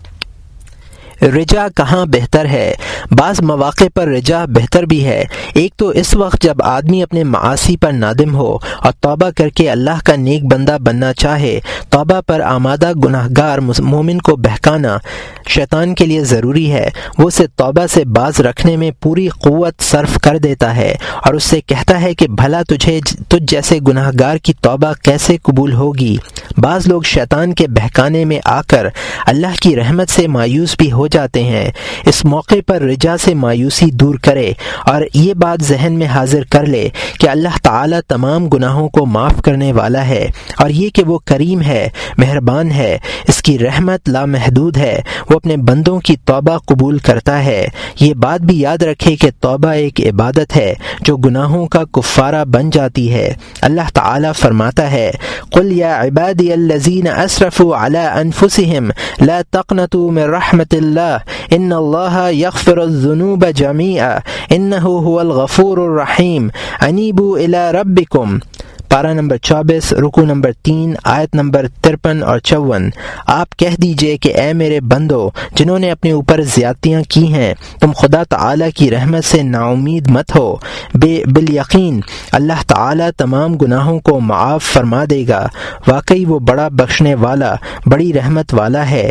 رجا کہاں بہتر ہے؟ بعض مواقع پر رجا بہتر بھی ہے۔ ایک تو اس وقت جب آدمی اپنے معاصی پر نادم ہو اور توبہ کر کے اللہ کا نیک بندہ بننا چاہے۔ توبہ پر آمادہ گناہ گار مومن کو بہکانا شیطان کے لیے ضروری ہے۔ وہ اسے توبہ سے باز رکھنے میں پوری قوت صرف کر دیتا ہے اور اس سے کہتا ہے کہ بھلا تجھے تجھ جیسے گناہ گار کی توبہ کیسے قبول ہوگی؟ بعض لوگ شیطان کے بہکانے میں آ کر اللہ کی رحمت سے مایوس بھی ہو جاتے ہیں۔ اس موقع پر رجا سے مایوسی دور کرے اور یہ بات ذہن میں حاضر کر لے کہ اللہ تعالی تمام گناہوں کو معاف کرنے والا ہے، اور یہ کہ وہ کریم ہے، مہربان ہے، اس کی رحمت لامحدود ہے، وہ اپنے بندوں کی توبہ قبول کرتا ہے۔ یہ بات بھی یاد رکھے کہ توبہ ایک عبادت ہے جو گناہوں کا کفارہ بن جاتی ہے۔ اللہ تعالی فرماتا ہے، قل یا عبادی الذین اسرفوا علی انفسہم لا تقنطوا من رحمت اللہ ان اللہ یغفر الذنوب جميعا انہ هو الغفور الرحیم انیبوا الی ربکم۔ پارہ نمبر چوبیس، رکوع نمبر تین، آیت نمبر ترپن اور چون۔ آپ کہہ دیجئے کہ اے میرے بندو جنہوں نے اپنے اوپر زیادتیاں کی ہیں، تم خدا تعالی کی رحمت سے نا امید مت ہو، بے بالیقین اللہ تعالی تمام گناہوں کو معاف فرما دے گا، واقعی وہ بڑا بخشنے والا، بڑی رحمت والا ہے۔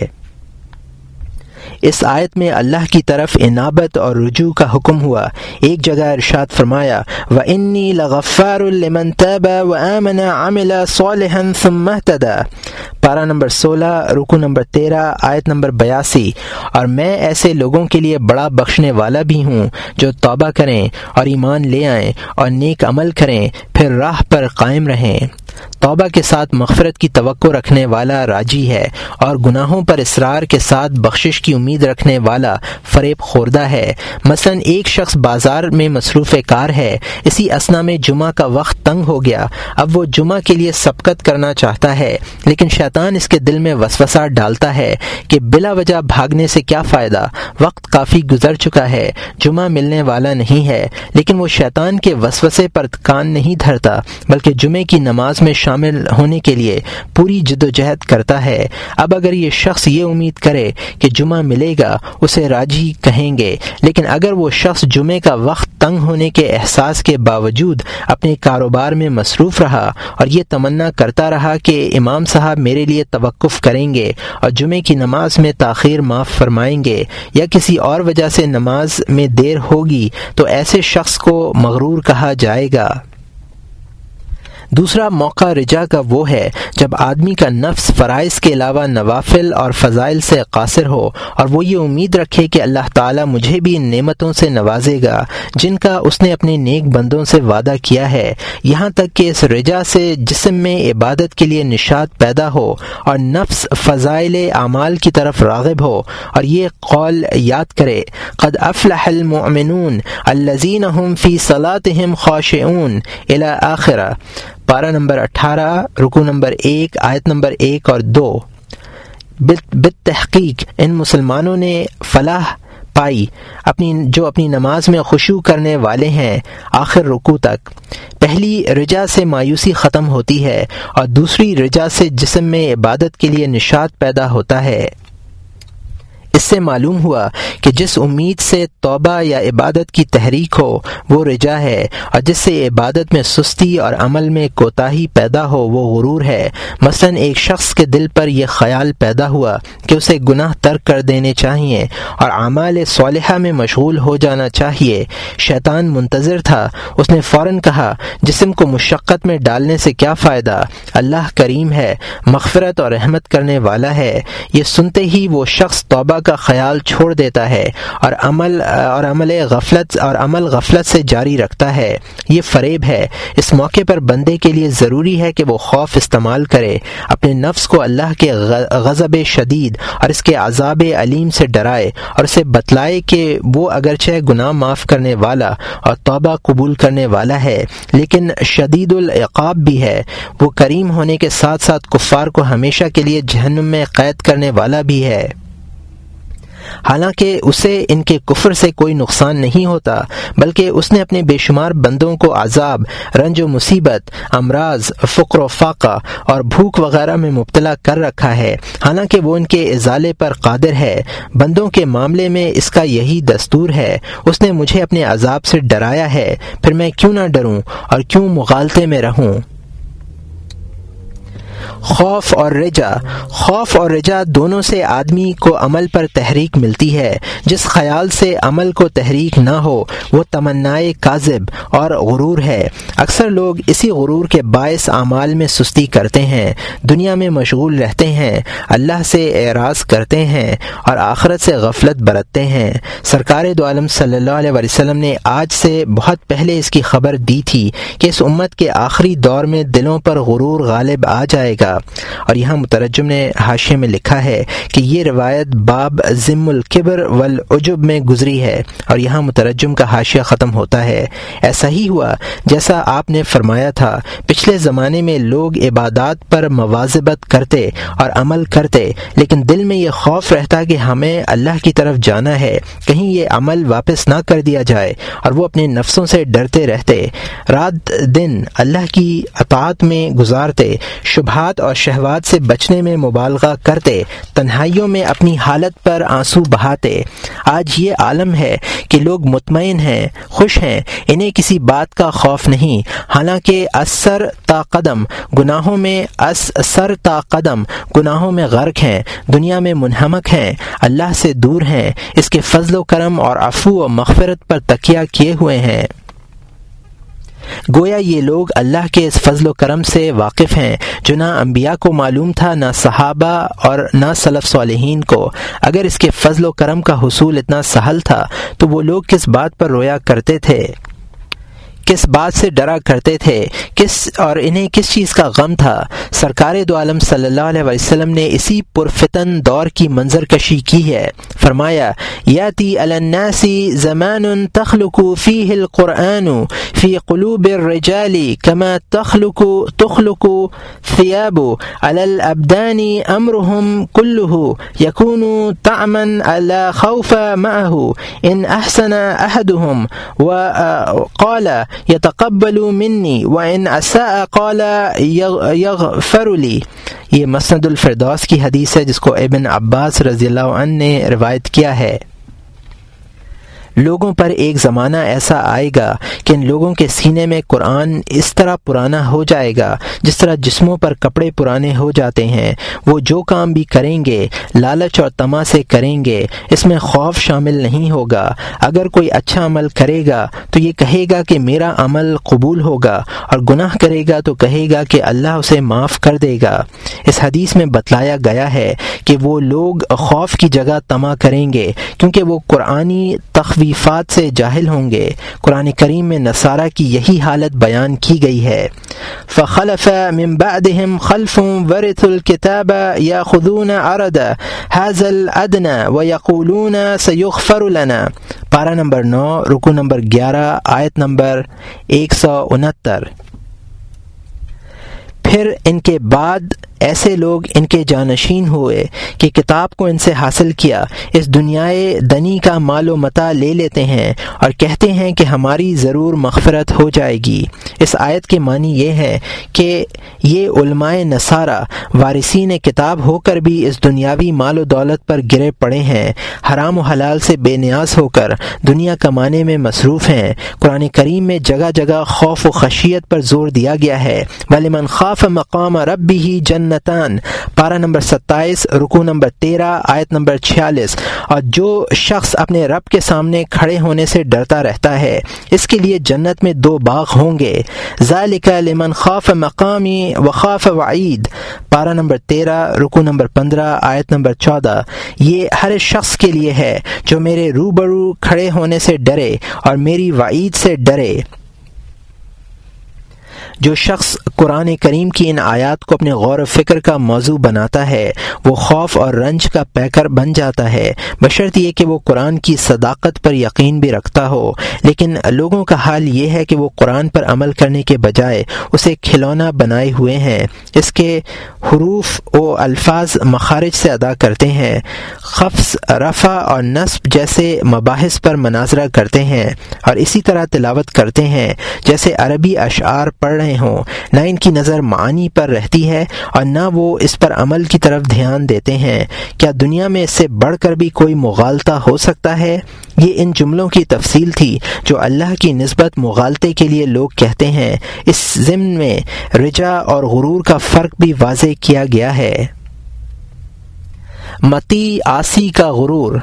اس آیت میں اللہ کی طرف انابت اور رجوع کا حکم ہوا۔ ایک جگہ ارشاد فرمایا، وَإِنِّي لَغَفَّارٌ لِمَن تَابَ وَآمَنَ عَمِلَ صَالِحًا ثُمَّ اهْتَدَى۔ پارہ نمبر سولہ، رکوع نمبر تیرہ، آیت نمبر بیاسی۔ اور میں ایسے لوگوں کے لیے بڑا بخشنے والا بھی ہوں جو توبہ کریں اور ایمان لے آئیں اور نیک عمل کریں، پھر راہ پر قائم رہیں۔ توبہ کے ساتھ مغفرت کی توقع رکھنے والا راجی ہے، اور گناہوں پر اصرار کے ساتھ بخشش کی امید رکھنے والا فریب خوردہ ہے۔ مثلا ایک شخص بازار میں مصروف کار ہے، اسی اثنا میں جمعہ کا وقت تنگ ہو گیا، اب وہ جمعہ کے لیے سبقت کرنا چاہتا ہے، لیکن شیطان اس کے دل میں وسوسہ ڈالتا ہے کہ بلا وجہ بھاگنے سے کیا فائدہ، وقت کافی گزر چکا ہے، جمعہ ملنے والا نہیں ہے۔ لیکن وہ شیطان کے وسوسے پر کان نہیں دھرتا، بلکہ جمعے کی نماز میں شامل شامل ہونے کے لیے پوری جدوجہد کرتا ہے۔ اب اگر یہ شخص یہ امید کرے کہ جمعہ ملے گا اسے راجی کہیں گے، لیکن اگر وہ شخص جمعے کا وقت تنگ ہونے کے احساس کے باوجود اپنے کاروبار میں مصروف رہا اور یہ تمنا کرتا رہا کہ امام صاحب میرے لیے توقف کریں گے اور جمعے کی نماز میں تاخیر معاف فرمائیں گے، یا کسی اور وجہ سے نماز میں دیر ہوگی، تو ایسے شخص کو مغرور کہا جائے گا۔ دوسرا موقع رجا کا وہ ہے جب آدمی کا نفس فرائض کے علاوہ نوافل اور فضائل سے قاصر ہو اور وہ یہ امید رکھے کہ اللہ تعالیٰ مجھے بھی ان نعمتوں سے نوازے گا جن کا اس نے اپنے نیک بندوں سے وعدہ کیا ہے، یہاں تک کہ اس رجا سے جسم میں عبادت کے لیے نشاط پیدا ہو اور نفس فضائل اعمال کی طرف راغب ہو، اور یہ قول یاد کرے، قد افلح المؤمنون الذین هم فی صلاتهم خاشعون الی آخرہ، پارہ نمبر اٹھارہ، رکوع نمبر ایک، آیت نمبر ایک اور دو۔ بالتحقیق ان مسلمانوں نے فلاح پائی اپنی جو اپنی نماز میں خشوع کرنے والے ہیں آخر رکوع تک۔ پہلی رجا سے مایوسی ختم ہوتی ہے اور دوسری رجا سے جسم میں عبادت کے لیے نشاط پیدا ہوتا ہے۔ اس سے معلوم ہوا کہ جس امید سے توبہ یا عبادت کی تحریک ہو وہ رجا ہے، اور جس سے عبادت میں سستی اور عمل میں کوتاہی پیدا ہو وہ غرور ہے۔ مثلا ایک شخص کے دل پر یہ خیال پیدا ہوا کہ اسے گناہ ترک کر دینے چاہیے اور اعمال صالحہ میں مشغول ہو جانا چاہیے۔ شیطان منتظر تھا، اس نے فوراً کہا جسم کو مشقت میں ڈالنے سے کیا فائدہ، اللہ کریم ہے، مغفرت اور رحمت کرنے والا ہے۔ یہ سنتے ہی وہ شخص توبہ کا خیال چھوڑ دیتا ہے اور عمل اور عمل غفلت اور عمل غفلت سے جاری رکھتا ہے۔ یہ فریب ہے۔ اس موقع پر بندے کے لیے ضروری ہے کہ وہ خوف استعمال کرے، اپنے نفس کو اللہ کے غضب شدید اور اس کے عذاب علیم سے ڈرائے اور اسے بتلائے کہ وہ اگرچہ گناہ معاف کرنے والا اور توبہ قبول کرنے والا ہے لیکن شدید العقاب بھی ہے، وہ کریم ہونے کے ساتھ ساتھ کفار کو ہمیشہ کے لیے جہنم میں قید کرنے والا بھی ہے۔ حالانکہ اسے ان کے کفر سے کوئی نقصان نہیں ہوتا، بلکہ اس نے اپنے بے شمار بندوں کو عذاب، رنج و مصیبت، امراض، فقر و فاقہ اور بھوک وغیرہ میں مبتلا کر رکھا ہے، حالانکہ وہ ان کے ازالے پر قادر ہے۔ بندوں کے معاملے میں اس کا یہی دستور ہے۔ اس نے مجھے اپنے عذاب سے ڈرایا ہے، پھر میں کیوں نہ ڈروں اور کیوں مغالطے میں رہوں۔ خوف اور رجا خوف اور رجا دونوں سے آدمی کو عمل پر تحریک ملتی ہے۔ جس خیال سے عمل کو تحریک نہ ہو وہ تمنائے کاذب اور غرور ہے۔ اکثر لوگ اسی غرور کے باعث اعمال میں سستی کرتے ہیں، دنیا میں مشغول رہتے ہیں، اللہ سے اعراض کرتے ہیں اور آخرت سے غفلت برتتے ہیں۔ سرکار دو عالم صلی اللہ علیہ وسلم نے آج سے بہت پہلے اس کی خبر دی تھی کہ اس امت کے آخری دور میں دلوں پر غرور غالب آ جائے گا، اور یہاں مترجم نے حاشیے میں لکھا ہے کہ یہ روایت باب ذم الکبر والعجب میں گزری ہے، اور یہاں مترجم کا حاشیہ ختم ہوتا ہے۔ ایسا ہی ہوا جیسا آپ نے فرمایا تھا۔ پچھلے زمانے میں لوگ عبادات پر مواظبت کرتے اور عمل کرتے، لیکن دل میں یہ خوف رہتا کہ ہمیں اللہ کی طرف جانا ہے، کہیں یہ عمل واپس نہ کر دیا جائے، اور وہ اپنے نفسوں سے ڈرتے رہتے، رات دن اللہ کی اطاعت میں گزارتے، شبہات اور شہوات سے بچنے میں مبالغہ کرتے، تنہائیوں میں اپنی حالت پر آنسو بہاتے۔ آج یہ عالم ہے کہ لوگ مطمئن ہیں، خوش ہیں، انہیں کسی بات کا خوف نہیں، حالانکہ اثر تا قدم گناہوں میں اثر تا قدم گناہوں میں غرق ہیں، دنیا میں منہمک ہیں، اللہ سے دور ہیں، اس کے فضل و کرم اور عفو و مغفرت پر تکیہ کیے ہوئے ہیں۔ گویا یہ لوگ اللہ کے اس فضل و کرم سے واقف ہیں جو نہ انبیاء کو معلوم تھا، نہ صحابہ اور نہ سلف صالحین کو۔ اگر اس کے فضل و کرم کا حصول اتنا سہل تھا تو وہ لوگ کس بات پر رویا کرتے تھے، کس بات سے ڈرا کرتے تھے، کس اور انہیں کس چیز کا غم تھا؟ سرکار دو عالم صلی اللہ علیہ وسلم نے اسی پرفتن دور کی منظر کشی کی ہے۔ فرمایا یاتی علی الناس زمان تخلق فیہ القرآن فی قلوب الرجال کما تخلق تخلق ثیاب علی الابدان امرهم کلہ یکون طعما لا خوف معه ان احسن احدهم وقال يتقبل مني وإن أساء قال يغفر لي. یہ مسند الفردوس کی حدیث ہے جس کو ابن عباس رضی اللہ عنہ نے روایت کیا ہے. لوگوں پر ایک زمانہ ایسا آئے گا کہ ان لوگوں کے سینے میں قرآن اس طرح پرانا ہو جائے گا جس طرح جسموں پر کپڑے پرانے ہو جاتے ہیں. وہ جو کام بھی کریں گے لالچ اور طمع سے کریں گے، اس میں خوف شامل نہیں ہوگا. اگر کوئی اچھا عمل کرے گا تو یہ کہے گا کہ میرا عمل قبول ہوگا، اور گناہ کرے گا تو کہے گا کہ اللہ اسے معاف کر دے گا. اس حدیث میں بتلایا گیا ہے کہ وہ لوگ خوف کی جگہ طمع کریں گے کیونکہ وہ قرآنی تخویف وفات سے جاہل ہوں گے. قرآن کریم میں نصارہ کی یہی حالت بیان کی گئی ہے. فخلف من بعدهم خلف ورثوا الكتاب ياخذون عرض هذا الادنى ويقولون سيغفر لنا. پارہ نمبر نو، رکوع نمبر گیارہ، آیت نمبر ایک سو انہتر. پھر ان کے بعد ایسے لوگ ان کے جانشین ہوئے کہ کتاب کو ان سے حاصل کیا، اس دنیائے دنی کا مال و متاع لے لیتے ہیں اور کہتے ہیں کہ ہماری ضرور مغفرت ہو جائے گی. اس آیت کے معنی یہ ہے کہ یہ علماء نصارہ وارثین کتاب ہو کر بھی اس دنیاوی مال و دولت پر گرے پڑے ہیں، حرام و حلال سے بے نیاز ہو کر دنیا کمانے میں مصروف ہیں. قرآن کریم میں جگہ جگہ خوف و خشیت پر زور دیا گیا ہے. وَلِمَنْ خَافَ مَقَامَ رَبِّهِ جنتان، پارہ نمبر ستائیس، رکوع نمبر تیرہ، آیت نمبر چھیالیس. اور جو شخص اپنے رب کے سامنے کھڑے ہونے سے ڈرتا رہتا ہے اس کے لیے جنت میں دو باغ ہوں گے. ذالک لمن خاف مقامی وخاف وعید، پارہ نمبر تیرہ، رکوع نمبر پندرہ، آیت نمبر چودہ. یہ ہر شخص کے لیے ہے جو میرے روبرو کھڑے ہونے سے ڈرے اور میری وعید سے ڈرے. جو شخص قرآن کریم کی ان آیات کو اپنے غور و فکر کا موضوع بناتا ہے وہ خوف اور رنج کا پیکر بن جاتا ہے، بشرط یہ کہ وہ قرآن کی صداقت پر یقین بھی رکھتا ہو. لیکن لوگوں کا حال یہ ہے کہ وہ قرآن پر عمل کرنے کے بجائے اسے کھلونا بنائے ہوئے ہیں، اس کے حروف و الفاظ مخارج سے ادا کرتے ہیں، خفض، رفع اور نصب جیسے مباحث پر مناظرہ کرتے ہیں اور اسی طرح تلاوت کرتے ہیں جیسے عربی اشعار پڑھ رہے ہوں. نہ ان کی نظر معانی پر رہتی ہے اور نہ وہ اس پر عمل کی طرف دھیان دیتے ہیں. کیا دنیا میں اس سے بڑھ کر بھی کوئی مغالطہ ہو سکتا ہے؟ یہ ان جملوں کی تفصیل تھی جو اللہ کی نسبت مغالطے کے لیے لوگ کہتے ہیں. اس ضمن میں رجا اور غرور کا فرق بھی واضح کیا گیا ہے. متی آسی کا غرور،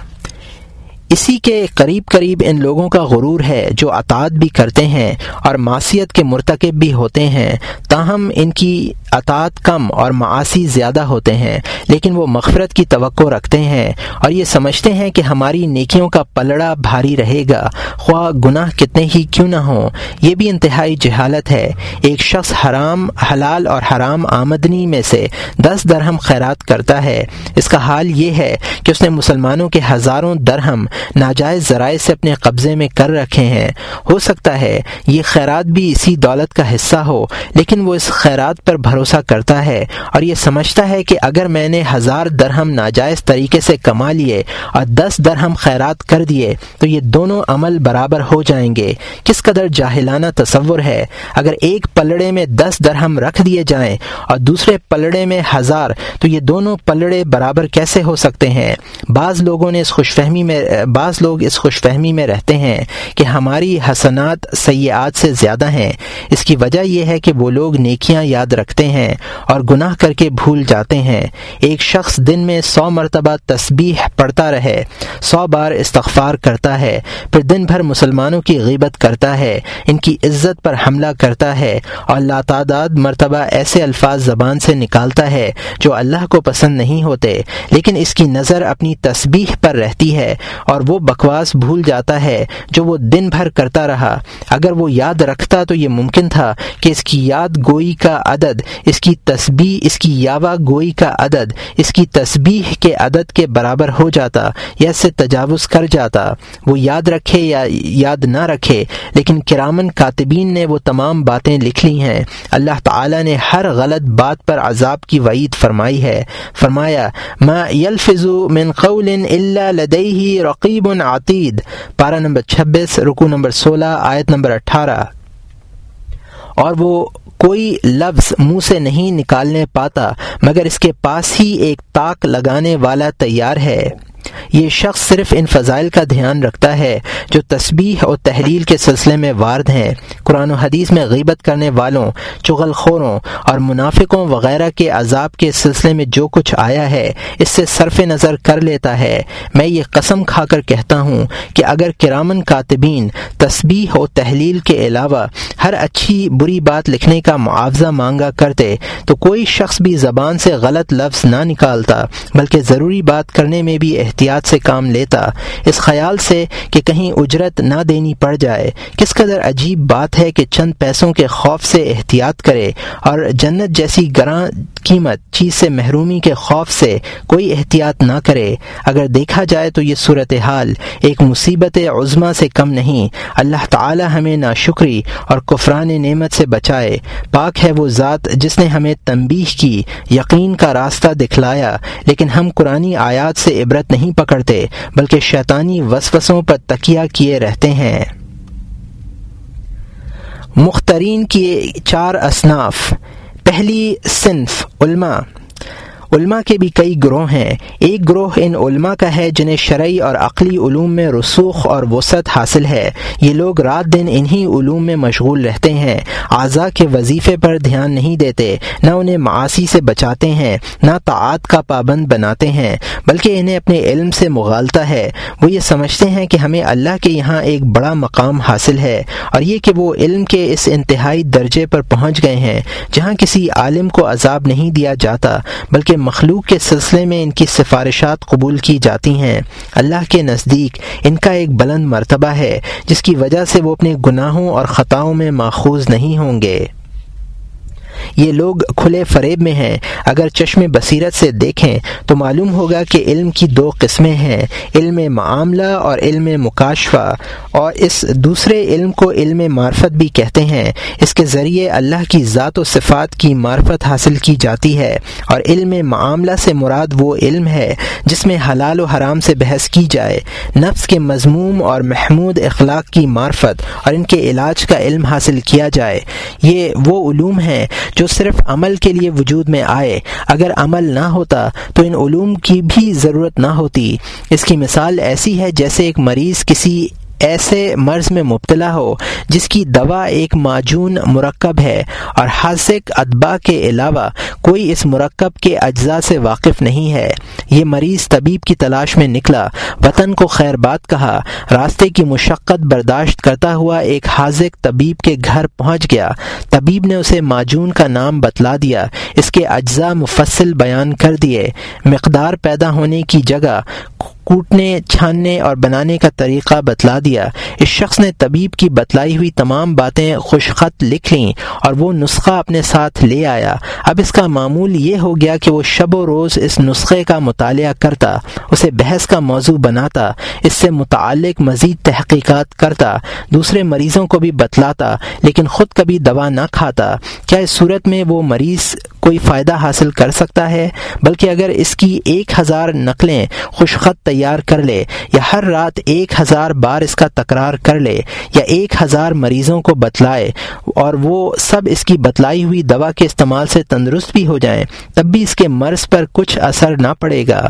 اسی کے قریب قریب ان لوگوں کا غرور ہے جو اطاعت بھی کرتے ہیں اور معصیت کے مرتکب بھی ہوتے ہیں، تاہم ان کی اطاعت کم اور معاصی زیادہ ہوتے ہیں، لیکن وہ مغفرت کی توقع رکھتے ہیں اور یہ سمجھتے ہیں کہ ہماری نیکیوں کا پلڑا بھاری رہے گا خواہ گناہ کتنے ہی کیوں نہ ہوں. یہ بھی انتہائی جہالت ہے. ایک شخص حرام حلال اور حرام آمدنی میں سے دس درہم خیرات کرتا ہے، اس کا حال یہ ہے کہ اس نے مسلمانوں کے ہزاروں درہم ناجائز ذرائع سے اپنے قبضے میں کر رکھے ہیں. ہو سکتا ہے یہ خیرات بھی اسی دولت کا حصہ ہو، لیکن وہ اس خیرات پر بھروسہ کرتا ہے اور یہ سمجھتا ہے کہ اگر میں نے ہزار درہم ناجائز طریقے سے کما لیے اور دس درہم خیرات کر دیے تو یہ دونوں عمل برابر ہو جائیں گے. کس قدر جاہلانہ تصور ہے. اگر ایک پلڑے میں دس درہم رکھ دیے جائیں اور دوسرے پلڑے میں ہزار تو یہ دونوں پلڑے برابر کیسے ہو سکتے ہیں؟ بعض لوگوں نے اس خوش فہمی میں بعض لوگ اس خوش فہمی میں رہتے ہیں کہ ہماری حسنات سیئات سے زیادہ ہیں. اس کی وجہ یہ ہے کہ وہ لوگ نیکیاں یاد رکھتے ہیں اور گناہ کر کے بھول جاتے ہیں. ایک شخص دن میں سو مرتبہ تسبیح پڑھتا رہے، سو بار استغفار کرتا ہے، پھر دن بھر مسلمانوں کی غیبت کرتا ہے، ان کی عزت پر حملہ کرتا ہے اور لاتعداد مرتبہ ایسے الفاظ زبان سے نکالتا ہے جو اللہ کو پسند نہیں ہوتے، لیکن اس کی نظر اپنی تسبیح پر رہتی ہے اور وہ بکواس بھول جاتا ہے جو وہ دن بھر کرتا رہا. اگر وہ یاد رکھتا تو یہ ممکن تھا کہ اس کی یاد گوئی کا عدد اس کی تسبیح اس کی یاوہ گوئی کا عدد اس کی تسبیح کے عدد کے برابر ہو جاتا یا اس سے تجاوز کر جاتا. وہ یاد رکھے یا یاد نہ رکھے، لیکن کرامن کاتبین نے وہ تمام باتیں لکھ لی ہیں. اللہ تعالی نے ہر غلط بات پر عذاب کی وعید فرمائی ہے. فرمایا ما یلفظ من قول الا لدیہ رقیب عتید، پارہ نمبر چھبیس، رکوع نمبر سولہ، آیت نمبر اٹھارہ. اور وہ کوئی لفظ منہ سے نہیں نکالنے پاتا مگر اس کے پاس ہی ایک طاق لگانے والا تیار ہے۔ یہ شخص صرف ان فضائل کا دھیان رکھتا ہے جو تسبیح اور تحلیل کے سلسلے میں وارد ہیں۔ قرآن و حدیث میں غیبت کرنے والوں، چغل خوروں اور منافقوں وغیرہ کے عذاب کے سلسلے میں جو کچھ آیا ہے اس سے صرف نظر کر لیتا ہے۔ میں یہ قسم کھا کر کہتا ہوں کہ اگر کرامن کاتبین تسبیح اور تحلیل کے علاوہ ہر اچھی بری بات لکھنے کا معاوضہ مانگا کرتے تو کوئی شخص بھی زبان سے غلط لفظ نہ نکالتا بلکہ ضروری بات کرنے میں بھی احتیاط سے کام لیتا، اس خیال سے کہ کہیں اجرت نہ دینی پڑ جائے۔ کس قدر عجیب بات ہے کہ چند پیسوں کے خوف سے احتیاط کرے اور جنت جیسی گراں قیمت چیز سے محرومی کے خوف سے کوئی احتیاط نہ کرے۔ اگر دیکھا جائے تو یہ صورتحال ایک مصیبت عظمیٰ سے کم نہیں۔ اللہ تعالی ہمیں ناشکری اور کفران نعمت سے بچائے۔ پاک ہے وہ ذات جس نے ہمیں تنبیہ کی، یقین کا راستہ دکھلایا، لیکن ہم قرآنی آیات سے عبرت نہیں پکڑتے بلکہ شیطانی وسوسوں پر تکیہ کیے رہتے ہیں۔ مختارین کی چار اصناف۔ پہلی صنف علماء۔ علماء کے بھی کئی گروہ ہیں۔ ایک گروہ ان علماء کا ہے جنہیں شرعی اور عقلی علوم میں رسوخ اور وسعت حاصل ہے۔ یہ لوگ رات دن انہی علوم میں مشغول رہتے ہیں، اعضاء کے وظیفے پر دھیان نہیں دیتے، نہ انہیں معاصی سے بچاتے ہیں، نہ طاعات کا پابند بناتے ہیں، بلکہ انہیں اپنے علم سے مغالطہ ہے۔ وہ یہ سمجھتے ہیں کہ ہمیں اللہ کے یہاں ایک بڑا مقام حاصل ہے، اور یہ کہ وہ علم کے اس انتہائی درجے پر پہنچ گئے ہیں جہاں کسی عالم کو عذاب نہیں دیا جاتا بلکہ مخلوق کے سلسلے میں ان کی سفارشات قبول کی جاتی ہیں۔ اللہ کے نزدیک ان کا ایک بلند مرتبہ ہے جس کی وجہ سے وہ اپنے گناہوں اور خطاؤں میں ماخوذ نہیں ہوں گے۔ یہ لوگ کھلے فریب میں ہیں۔ اگر چشم بصیرت سے دیکھیں تو معلوم ہوگا کہ علم کی دو قسمیں ہیں، علم معاملہ اور علم مکاشفہ، اور اس دوسرے علم کو علم معرفت بھی کہتے ہیں۔ اس کے ذریعے اللہ کی ذات و صفات کی معرفت حاصل کی جاتی ہے، اور علم معاملہ سے مراد وہ علم ہے جس میں حلال و حرام سے بحث کی جائے، نفس کے مذموم اور محمود اخلاق کی معرفت اور ان کے علاج کا علم حاصل کیا جائے۔ یہ وہ علوم ہیں جو صرف عمل کے لیے وجود میں آئے۔ اگر عمل نہ ہوتا تو ان علوم کی بھی ضرورت نہ ہوتی۔ اس کی مثال ایسی ہے جیسے ایک مریض کسی ایسے مرض میں مبتلا ہو جس کی دوا ایک معجون مرکب ہے اور حاذق ادبا کے علاوہ کوئی اس مرکب کے اجزاء سے واقف نہیں ہے۔ یہ مریض طبیب کی تلاش میں نکلا، وطن کو خیر بات کہا، راستے کی مشقت برداشت کرتا ہوا ایک حاذق طبیب کے گھر پہنچ گیا۔ طبیب نے اسے معجون کا نام بتلا دیا، اس کے اجزاء مفصل بیان کر دیے، مقدار پیدا ہونے کی جگہ، کوٹنے، چھاننے اور بنانے کا طریقہ بتلا دیا۔ اس شخص نے طبیب کی بتلائی ہوئی تمام باتیں خوش خط لکھ لیں اور وہ نسخہ اپنے ساتھ لے آیا۔ اب اس کا معمول یہ ہو گیا کہ وہ شب و روز اس نسخے کا مطالعہ کرتا، اسے بحث کا موضوع بناتا، اس سے متعلق مزید تحقیقات کرتا، دوسرے مریضوں کو بھی بتلاتا، لیکن خود کبھی دوا نہ کھاتا۔ کیا اس صورت میں وہ مریض کوئی فائدہ حاصل کر سکتا ہے؟ بلکہ اگر اس کی ایک ہزار نقلیں خوش خط تیار کر لے، یا ہر رات ایک ہزار بار اس کا تکرار کر لے، یا ایک ہزار مریضوں کو بتلائے اور وہ سب اس کی بتلائی ہوئی دوا کے استعمال سے تندرست بھی ہو جائیں، تب بھی اس کے مرض پر کچھ اثر نہ پڑے گا۔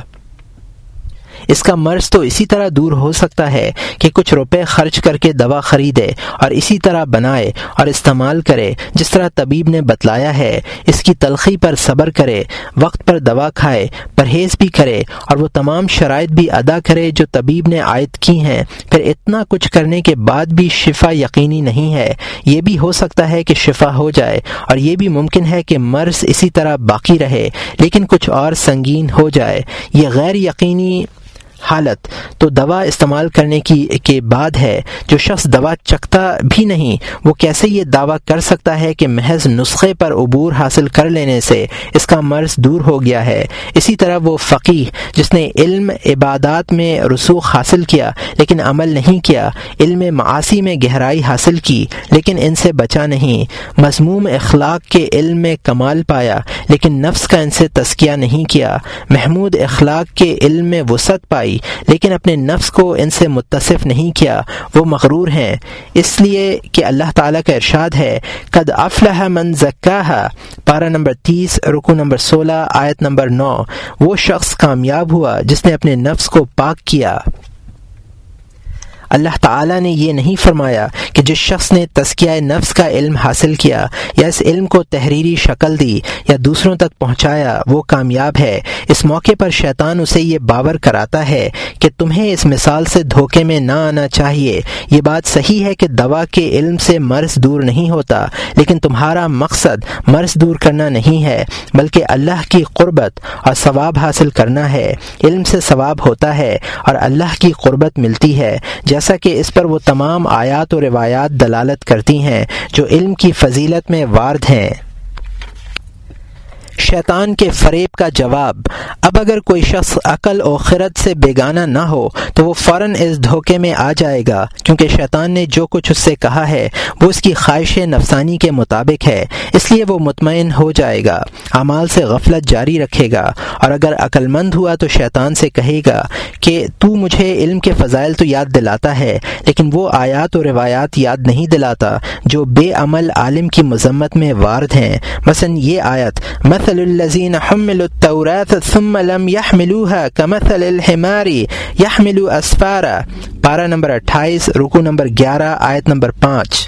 اس کا مرض تو اسی طرح دور ہو سکتا ہے کہ کچھ روپے خرچ کر کے دوا خریدے اور اسی طرح بنائے اور استعمال کرے جس طرح طبیب نے بتلایا ہے، اس کی تلخی پر صبر کرے، وقت پر دوا کھائے، پرہیز بھی کرے اور وہ تمام شرائط بھی ادا کرے جو طبیب نے عائد کی ہیں۔ پھر اتنا کچھ کرنے کے بعد بھی شفا یقینی نہیں ہے۔ یہ بھی ہو سکتا ہے کہ شفا ہو جائے، اور یہ بھی ممکن ہے کہ مرض اسی طرح باقی رہے لیکن کچھ اور سنگین ہو جائے۔ یہ غیر یقینی حالت تو دوا استعمال کرنے کی کے بعد ہے۔ جو شخص دوا چکھتا بھی نہیں وہ کیسے یہ دعویٰ کر سکتا ہے کہ محض نسخے پر عبور حاصل کر لینے سے اس کا مرض دور ہو گیا ہے؟ اسی طرح وہ فقیہ جس نے علم عبادات میں رسوخ حاصل کیا لیکن عمل نہیں کیا، علم معاصی میں گہرائی حاصل کی لیکن ان سے بچا نہیں، مذموم اخلاق کے علم میں کمال پایا لیکن نفس کا ان سے تزکیہ نہیں کیا، محمود اخلاق کے علم میں وسعت پائی پہنچائی لیکن اپنے نفس کو ان سے متصف نہیں کیا، وہ مغرور ہیں، اس لیے کہ اللہ تعالیٰ کا ارشاد ہے قد افلح من زکاہا، پارہ نمبر تیس رکوع نمبر سولہ آیت نمبر نو، وہ شخص کامیاب ہوا جس نے اپنے نفس کو پاک کیا۔ اللہ تعالیٰ نے یہ نہیں فرمایا کہ جس شخص نے تزکیہ نفس کا علم حاصل کیا یا اس علم کو تحریری شکل دی یا دوسروں تک پہنچایا وہ کامیاب ہے۔ اس موقع پر شیطان اسے یہ باور کراتا ہے کہ تمہیں اس مثال سے دھوکے میں نہ آنا چاہیے۔ یہ بات صحیح ہے کہ دوا کے علم سے مرض دور نہیں ہوتا، لیکن تمہارا مقصد مرض دور کرنا نہیں ہے بلکہ اللہ کی قربت اور ثواب حاصل کرنا ہے۔ علم سے ثواب ہوتا ہے اور اللہ کی قربت ملتی ہے، جیسا کہ اس پر وہ تمام آیات و روایات دلالت کرتی ہیں جو علم کی فضیلت میں وارد ہیں۔ شیطان کے فریب کا جواب۔ اب اگر کوئی شخص عقل و خرد سے بیگانہ نہ ہو تو وہ فوراً اس دھوکے میں آ جائے گا، کیونکہ شیطان نے جو کچھ اس سے کہا ہے وہ اس کی خواہش نفسانی کے مطابق ہے، اس لیے وہ مطمئن ہو جائے گا، اعمال سے غفلت جاری رکھے گا، اور اگر عقل مند ہوا تو شیطان سے کہے گا کہ تو مجھے علم کے فضائل تو یاد دلاتا ہے لیکن وہ آیات و روایات یاد نہیں دلاتا جو بے عمل عالم کی مذمت میں وارد ہیں۔ مثلا یہ آیت مثل الذین حملوا التوراة ثم لم يحملوها كمثل الحمار يحمل اسفارا، پارہ نمبر اٹھائیس رکوع نمبر گیارہ آیت نمبر پانچ۔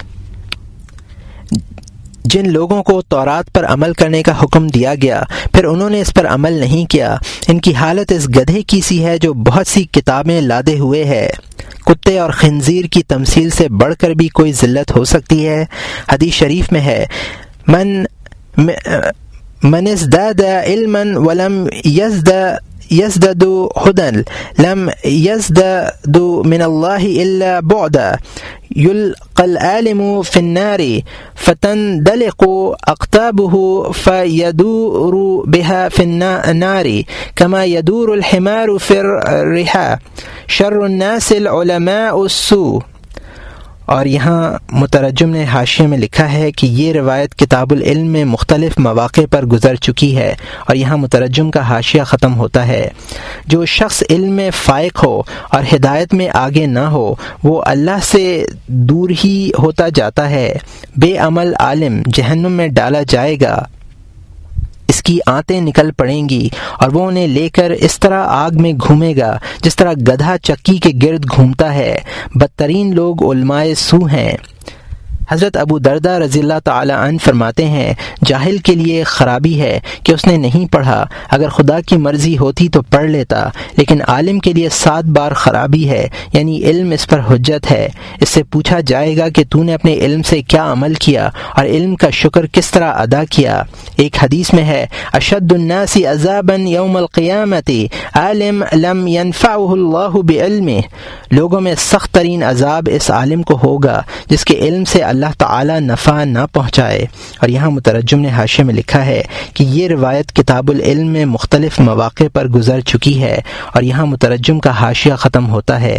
جن لوگوں کو تورات پر عمل کرنے کا حکم دیا گیا پھر انہوں نے اس پر عمل نہیں کیا، ان کی حالت اس گدھے کی سی ہے جو بہت سی کتابیں لادے ہوئے ہے۔ کتے اور خنزیر کی تمثیل سے بڑھ کر بھی کوئی ذلت ہو سکتی ہے؟ حدیث شریف میں ہے من من ازداد علما ولم يزداد يزداد هدى لم يزداد من الله إلا بعدا يلقى العالم في النار فتندلق أقطابه فيدور بها في النار كما يدور الحمار في الرحى شر الناس العلماء السوء۔ اور یہاں مترجم نے حاشیے میں لکھا ہے کہ یہ روایت کتاب العلم میں مختلف مواقع پر گزر چکی ہے، اور یہاں مترجم کا حاشیہ ختم ہوتا ہے۔ جو شخص علم میں فائق ہو اور ہدایت میں آگے نہ ہو وہ اللہ سے دور ہی ہوتا جاتا ہے۔ بے عمل عالم جہنم میں ڈالا جائے گا، اس کی آنتیں نکل پڑیں گی اور وہ انہیں لے کر اس طرح آگ میں گھومے گا جس طرح گدھا چکی کے گرد گھومتا ہے۔ بدترین لوگ علماء سو ہیں۔ حضرت ابو درداء رضی اللہ تعالی عنہ فرماتے ہیں جاہل کے لیے خرابی ہے کہ اس نے نہیں پڑھا، اگر خدا کی مرضی ہوتی تو پڑھ لیتا، لیکن عالم کے لیے سات بار خرابی ہے، یعنی علم اس پر حجت ہے۔ اس سے پوچھا جائے گا کہ تو نے اپنے علم سے کیا عمل کیا اور علم کا شکر کس طرح ادا کیا۔ ایک حدیث میں ہے اشد الناس عذابا یوم القیامت عالم لم ينفعه اللہ بعلمہ، لوگوں میں سخت ترین عذاب اس عالم کو ہوگا جس کے علم سے اللہ تعالی نفع نہ پہنچائے۔ اور یہاں مترجم نے حاشیے میں لکھا ہے کہ یہ روایت کتاب العلم میں مختلف مواقع پر گزر چکی ہے، اور یہاں مترجم کا حاشیہ ختم ہوتا ہے۔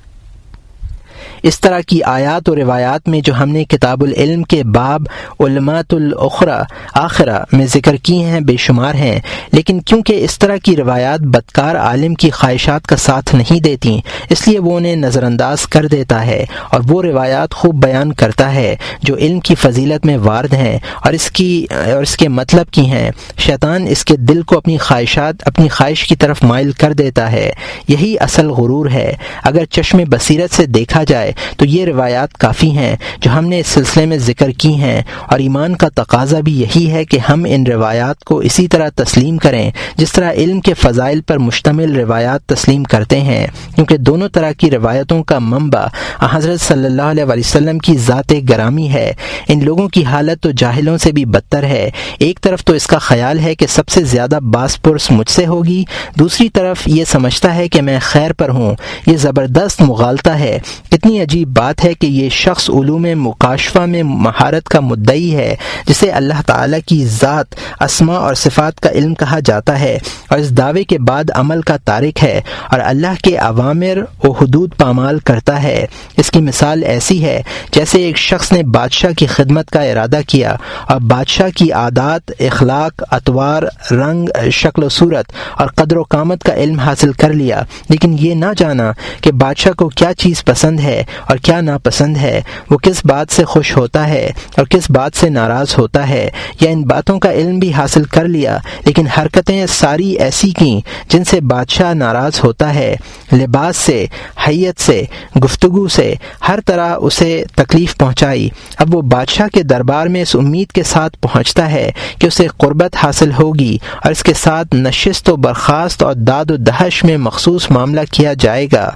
اس طرح کی آیات و روایات میں جو ہم نے کتاب العلم کے باب علمات الاخرى آخرہ میں ذکر کی ہیں بے شمار ہیں، لیکن کیونکہ اس طرح کی روایات بدکار عالم کی خواہشات کا ساتھ نہیں دیتی اس لیے وہ انہیں نظر انداز کر دیتا ہے، اور وہ روایات خوب بیان کرتا ہے جو علم کی فضیلت میں وارد ہیں اور اس کی اور اس کے مطلب کی ہیں۔ شیطان اس کے دل کو اپنی خواہشات اپنی خواہش کی طرف مائل کر دیتا ہے، یہی اصل غرور ہے۔ اگر چشم بصیرت سے دیکھا جائے تو یہ روایات کافی ہیں جو ہم نے اس سلسلے میں ذکر کی ہیں، اور ایمان کا تقاضا بھی یہی ہے کہ ہم ان روایات کو اسی طرح تسلیم کریں جس طرح علم کے فضائل پر مشتمل روایات تسلیم کرتے ہیں، کیونکہ دونوں طرح کی روایتوں کا منبع حضرت صلی اللہ علیہ وسلم کی ذات گرامی ہے۔ ان لوگوں کی حالت تو جاہلوں سے بھی بدتر ہے۔ ایک طرف تو اس کا خیال ہے کہ سب سے زیادہ باس پرس مجھ سے ہوگی، دوسری طرف یہ سمجھتا ہے کہ میں خیر پر ہوں۔ یہ زبردست مغالطہ ہے۔ کتنی کتنی عجیب بات ہے کہ یہ شخص علوم مکاشفہ میں مہارت کا مدعی ہے، جسے اللہ تعالیٰ کی ذات، اسماء اور صفات کا علم کہا جاتا ہے، اور اس دعوے کے بعد عمل کا تارک ہے اور اللہ کے اوامر و حدود پامال کرتا ہے۔ اس کی مثال ایسی ہے جیسے ایک شخص نے بادشاہ کی خدمت کا ارادہ کیا اور بادشاہ کی عادات، اخلاق، اطوار، رنگ، شکل و صورت اور قدر و قامت کا علم حاصل کر لیا، لیکن یہ نہ جانا کہ بادشاہ کو کیا چیز پسند ہے اور کیا ناپسند ہے، وہ کس بات سے خوش ہوتا ہے اور کس بات سے ناراض ہوتا ہے، یا ان باتوں کا علم بھی حاصل کر لیا لیکن حرکتیں ساری ایسی کیں جن سے بادشاہ ناراض ہوتا ہے، لباس سے، حیت سے، گفتگو سے، ہر طرح اسے تکلیف پہنچائی۔ اب وہ بادشاہ کے دربار میں اس امید کے ساتھ پہنچتا ہے کہ اسے قربت حاصل ہوگی اور اس کے ساتھ نشست و برخاست اور داد و دہش میں مخصوص معاملہ کیا جائے گا،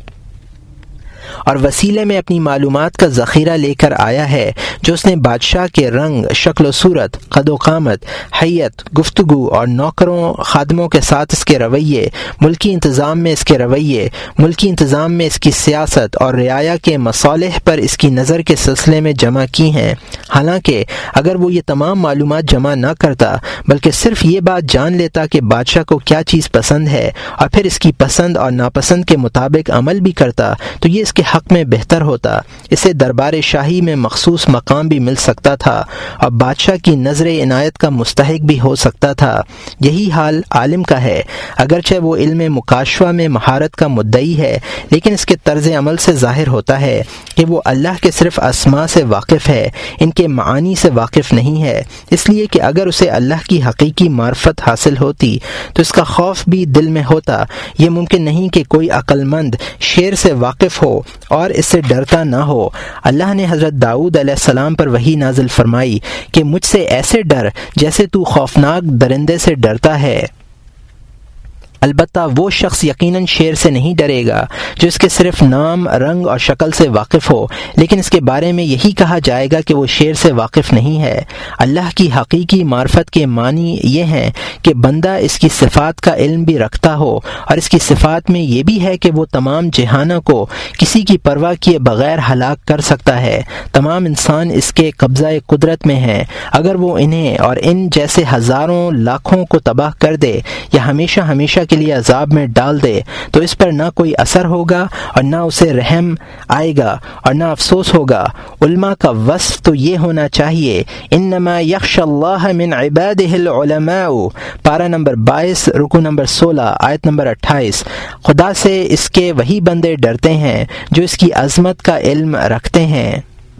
اور وسیلے میں اپنی معلومات کا ذخیرہ لے کر آیا ہے جو اس نے بادشاہ کے رنگ، شکل و صورت، قد و قامت، حیت، گفتگو اور نوکروں خادموں کے ساتھ اس کے رویے، ملکی انتظام میں اس کے رویے، ملکی انتظام میں اس کی سیاست اور رعایا کے مصالح پر اس کی نظر کے سلسلے میں جمع کی ہیں۔ حالانکہ اگر وہ یہ تمام معلومات جمع نہ کرتا بلکہ صرف یہ بات جان لیتا کہ بادشاہ کو کیا چیز پسند ہے اور پھر اس کی پسند اور ناپسند کے مطابق عمل بھی کرتا تو یہ اس کے حق میں بہتر ہوتا، اسے دربار شاہی میں مخصوص مقام بھی مل سکتا تھا اور بادشاہ کی نظر عنایت کا مستحق بھی ہو سکتا تھا۔ یہی حال عالم کا ہے، اگرچہ وہ علم مکاشفہ میں مہارت کا مدعی ہے، لیکن اس کے طرز عمل سے ظاہر ہوتا ہے کہ وہ اللہ کے صرف اسماء سے واقف ہے، ان کے معانی سے واقف نہیں ہے، اس لیے کہ اگر اسے اللہ کی حقیقی معرفت حاصل ہوتی تو اس کا خوف بھی دل میں ہوتا۔ یہ ممکن نہیں کہ کوئی عقل مند شیر سے واقف ہو اور اس سے ڈرتا نہ ہو۔ اللہ نے حضرت داؤد علیہ السلام پر وحی نازل فرمائی کہ مجھ سے ایسے ڈر جیسے تو خوفناک درندے سے ڈرتا ہے۔ البتہ وہ شخص یقیناً شیر سے نہیں ڈرے گا جو اس کے صرف نام، رنگ اور شکل سے واقف ہو، لیکن اس کے بارے میں یہی کہا جائے گا کہ وہ شیر سے واقف نہیں ہے۔ اللہ کی حقیقی معرفت کے معنی یہ ہیں کہ بندہ اس کی صفات کا علم بھی رکھتا ہو، اور اس کی صفات میں یہ بھی ہے کہ وہ تمام جہانوں کو کسی کی پرواہ کیے بغیر ہلاک کر سکتا ہے۔ تمام انسان اس کے قبضہ قدرت میں ہیں، اگر وہ انہیں اور ان جیسے ہزاروں لاکھوں کو تباہ کر دے یا ہمیشہ ہمیشہ کے لیے عذاب میں ڈال دے تو اس پر نہ کوئی اثر ہوگا اور نہ اسے رحم آئے گا اور نہ افسوس ہوگا۔ علماء کا وصف تو یہ ہونا چاہیے، انما یخشى اللہ من عبادہ العلماء، پارہ نمبر بائیس، رکو نمبر سولہ، آیت نمبر اٹھائیس۔ خدا سے اس کے وہی بندے ڈرتے ہیں جو اس کی عظمت کا علم رکھتے ہیں۔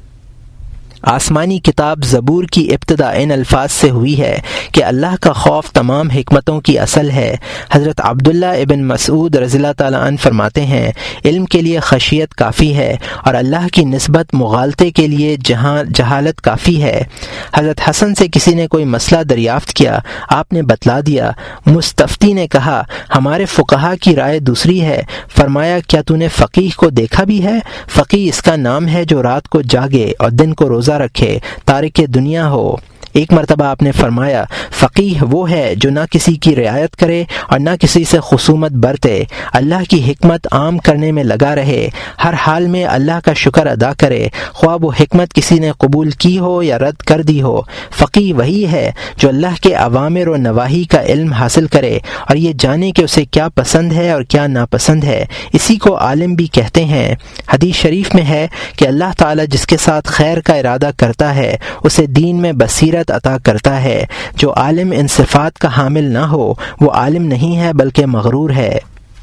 آسمانی کتاب زبور کی ابتدا ان الفاظ سے ہوئی ہے کہ اللہ کا خوف تمام حکمتوں کی اصل ہے۔ حضرت عبداللہ ابن مسعود رضی اللہ تعالیٰ عنہ فرماتے ہیں، علم کے لیے خشیت کافی ہے اور اللہ کی نسبت مغالطے کے لیے جہاں جہالت کافی ہے۔ حضرت حسن سے کسی نے کوئی مسئلہ دریافت کیا، آپ نے بتلا دیا۔ مستفتی نے کہا، ہمارے فقہا کی رائے دوسری ہے۔ فرمایا، کیا تو نے فقیہ کو دیکھا بھی ہے؟ فقیہ اس کا نام ہے جو رات کو جاگے اور دن کو روزہ رکھے، تارک دنیا ہو۔ ایک مرتبہ آپ نے فرمایا، فقیہ وہ ہے جو نہ کسی کی رعایت کرے اور نہ کسی سے خصومت برتے، اللہ کی حکمت عام کرنے میں لگا رہے، ہر حال میں اللہ کا شکر ادا کرے، خواہ وہ حکمت کسی نے قبول کی ہو یا رد کر دی ہو۔ فقیہ وہی ہے جو اللہ کے اوامر و نواہی کا علم حاصل کرے اور یہ جانے کہ اسے کیا پسند ہے اور کیا ناپسند ہے، اسی کو عالم بھی کہتے ہیں۔ حدیث شریف میں ہے کہ اللہ تعالیٰ جس کے ساتھ خیر کا ارادہ کرتا ہے اسے دین میں بصیرت عطا کرتا ہے۔ جو عالم ان صفات کا حامل نہ ہو وہ عالم نہیں ہے بلکہ مغرور ہے۔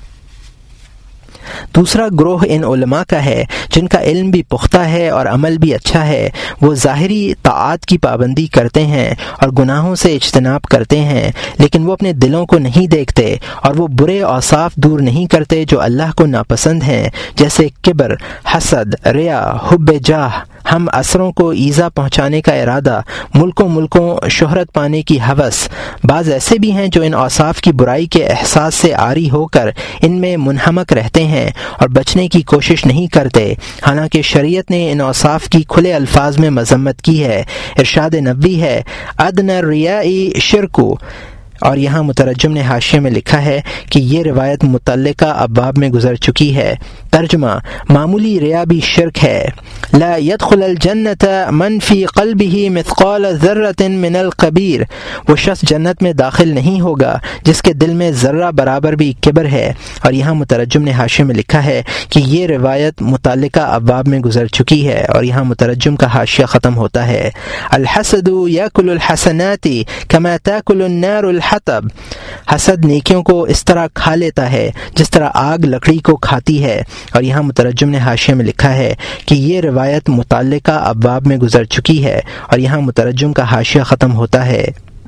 دوسرا گروہ ان علماء کا ہے جن کا علم بھی پختہ ہے اور عمل بھی اچھا ہے، وہ ظاہری طاعات کی پابندی کرتے ہیں اور گناہوں سے اجتناب کرتے ہیں، لیکن وہ اپنے دلوں کو نہیں دیکھتے اور وہ برے اوصاف دور نہیں کرتے جو اللہ کو ناپسند ہیں، جیسے کبر، حسد، ریا، حب جاہ، ہم اثروں کو ایذا پہنچانے کا ارادہ، ملکوں ملکوں شہرت پانے کی ہوس۔ بعض ایسے بھی ہیں جو ان اوصاف کی برائی کے احساس سے عاری ہو کر ان میں منہمک رہتے ہیں اور بچنے کی کوشش نہیں کرتے، حالانکہ شریعت نے ان اوصاف کی کھلے الفاظ میں مذمت کی ہے۔ ارشاد نبوی ہے، ادنی الریاء شرک اور یہاں مترجم نے حاشیے میں لکھا ہے کہ یہ روایت متعلقہ ابواب میں گزر چکی ہے۔ ترجمہ: معمولی ریا بھی شرک ہے۔ لا يدخل الجنت من فی قلبہ مثقال ذرۃ من الکبیر، وہ شخص جنت میں داخل نہیں ہوگا جس کے دل میں ذرہ برابر بھی کبر ہے۔ اور یہاں مترجم نے حاشیے میں لکھا ہے کہ یہ روایت متعلقہ ابواب میں گزر چکی ہے، اور یہاں مترجم کا حاشیہ ختم ہوتا ہے۔ الحسد یاکل الحسنات کما تاکل النار الحطب، حسد نیکیوں کو اس طرح کھا لیتا ہے جس طرح آگ لکڑی کو کھاتی ہے۔ اور یہاں مترجم نے حاشیے میں لکھا ہے کہ یہ روایت متعلقہ ابواب میں گزر چکی ہے، اور یہاں مترجم کا حاشیہ ختم ہوتا ہے۔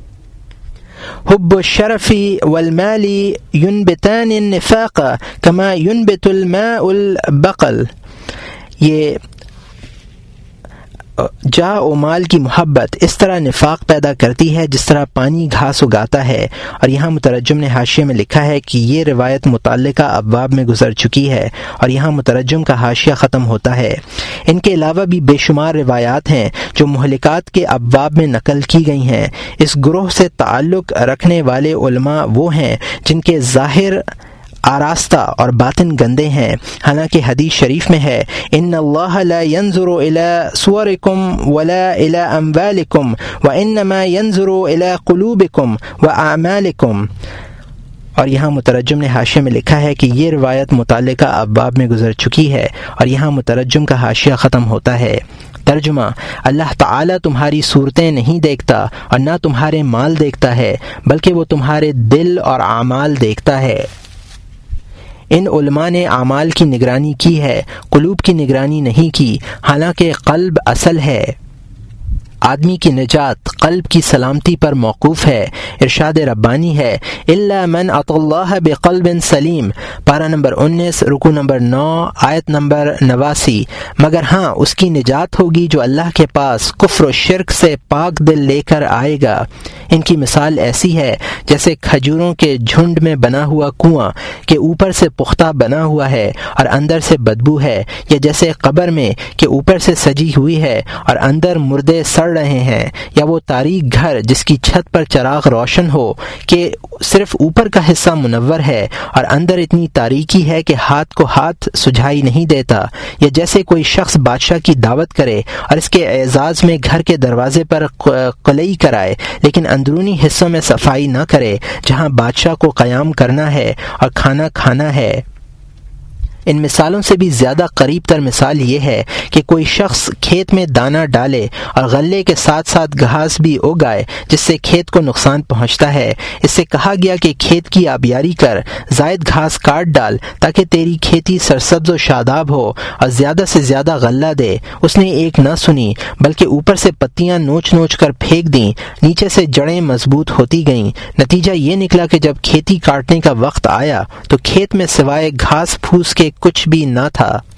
حب الشرف والمال ينبتان النفاق كما ينبت الماء البقل، یہ جاہ و مال کی محبت اس طرح نفاق پیدا کرتی ہے جس طرح پانی گھاس اگاتا ہے۔ اور یہاں مترجم نے حاشیے میں لکھا ہے کہ یہ روایت متعلقہ ابواب میں گزر چکی ہے، اور یہاں مترجم کا حاشیہ ختم ہوتا ہے۔ ان کے علاوہ بھی بے شمار روایات ہیں جو مہلکات کے ابواب میں نقل کی گئی ہیں۔ اس گروہ سے تعلق رکھنے والے علماء وہ ہیں جن کے ظاہر آراستہ اور باطن گندے ہیں، حالانکہ حدیث شریف میں ہے ان اللہ لا ينظر الى صورکم ولا الى اموالکم وانما ينظر الى قلوبکم واعمالکم۔ اور یہاں مترجم نے حاشیے میں لکھا ہے کہ یہ روایت متعلقہ ابواب میں گزر چکی ہے، اور یہاں مترجم کا حاشیہ ختم ہوتا ہے۔ ترجمہ: اللہ تعالیٰ تمہاری صورتیں نہیں دیکھتا اور نہ تمہارے مال دیکھتا ہے، بلکہ وہ تمہارے دل اور اعمال دیکھتا ہے۔ ان علماء نے اعمال کی نگرانی کی ہے، قلوب کی نگرانی نہیں کی، حالانکہ قلب اصل ہے۔ آدمی کی نجات قلب کی سلامتی پر موقوف ہے۔ ارشاد ربانی ہے الا من اطاع اللہ بقلب سلیم، پارہ نمبر انیس، رکوع نمبر نو، آیت نمبر نواسی، مگر ہاں اس کی نجات ہوگی جو اللہ کے پاس کفر و شرک سے پاک دل لے کر آئے گا۔ ان کی مثال ایسی ہے جیسے کھجوروں کے جھنڈ میں بنا ہوا کنواں کہ اوپر سے پختہ بنا ہوا ہے اور اندر سے بدبو ہے، یا جیسے قبر میں کہ اوپر سے سجی ہوئی ہے اور اندر مردے سڑ رہے ہیں، یا وہ تاریک گھر جس کی چھت پر چراغ روشن ہو کہ صرف اوپر کا حصہ منور ہے اور اندر اتنی تاریکی ہے کہ ہاتھ کو ہاتھ سجھائی نہیں دیتا، یا جیسے کوئی شخص بادشاہ کی دعوت کرے اور اس کے اعزاز میں گھر کے دروازے پر قلعی کرائے لیکن اندرونی حصوں میں صفائی نہ کرے جہاں بادشاہ کو قیام کرنا ہے اور کھانا کھانا ہے۔ ان مثالوں سے بھی زیادہ قریب تر مثال یہ ہے کہ کوئی شخص کھیت میں دانہ ڈالے اور غلے کے ساتھ ساتھ گھاس بھی اگائے جس سے کھیت کو نقصان پہنچتا ہے۔ اس سے کہا گیا کہ کھیت کی آبیاری کر، زائد گھاس کاٹ ڈال تاکہ تیری کھیتی سرسبز و شاداب ہو اور زیادہ سے زیادہ غلہ دے۔ اس نے ایک نہ سنی بلکہ اوپر سے پتیاں نوچ نوچ کر پھینک دیں، نیچے سے جڑیں مضبوط ہوتی گئیں۔ نتیجہ یہ نکلا کہ جب کھیتی کاٹنے کا وقت آیا تو کھیت میں سوائے گھاس پھوس کے کچھ بھی نہ تھا۔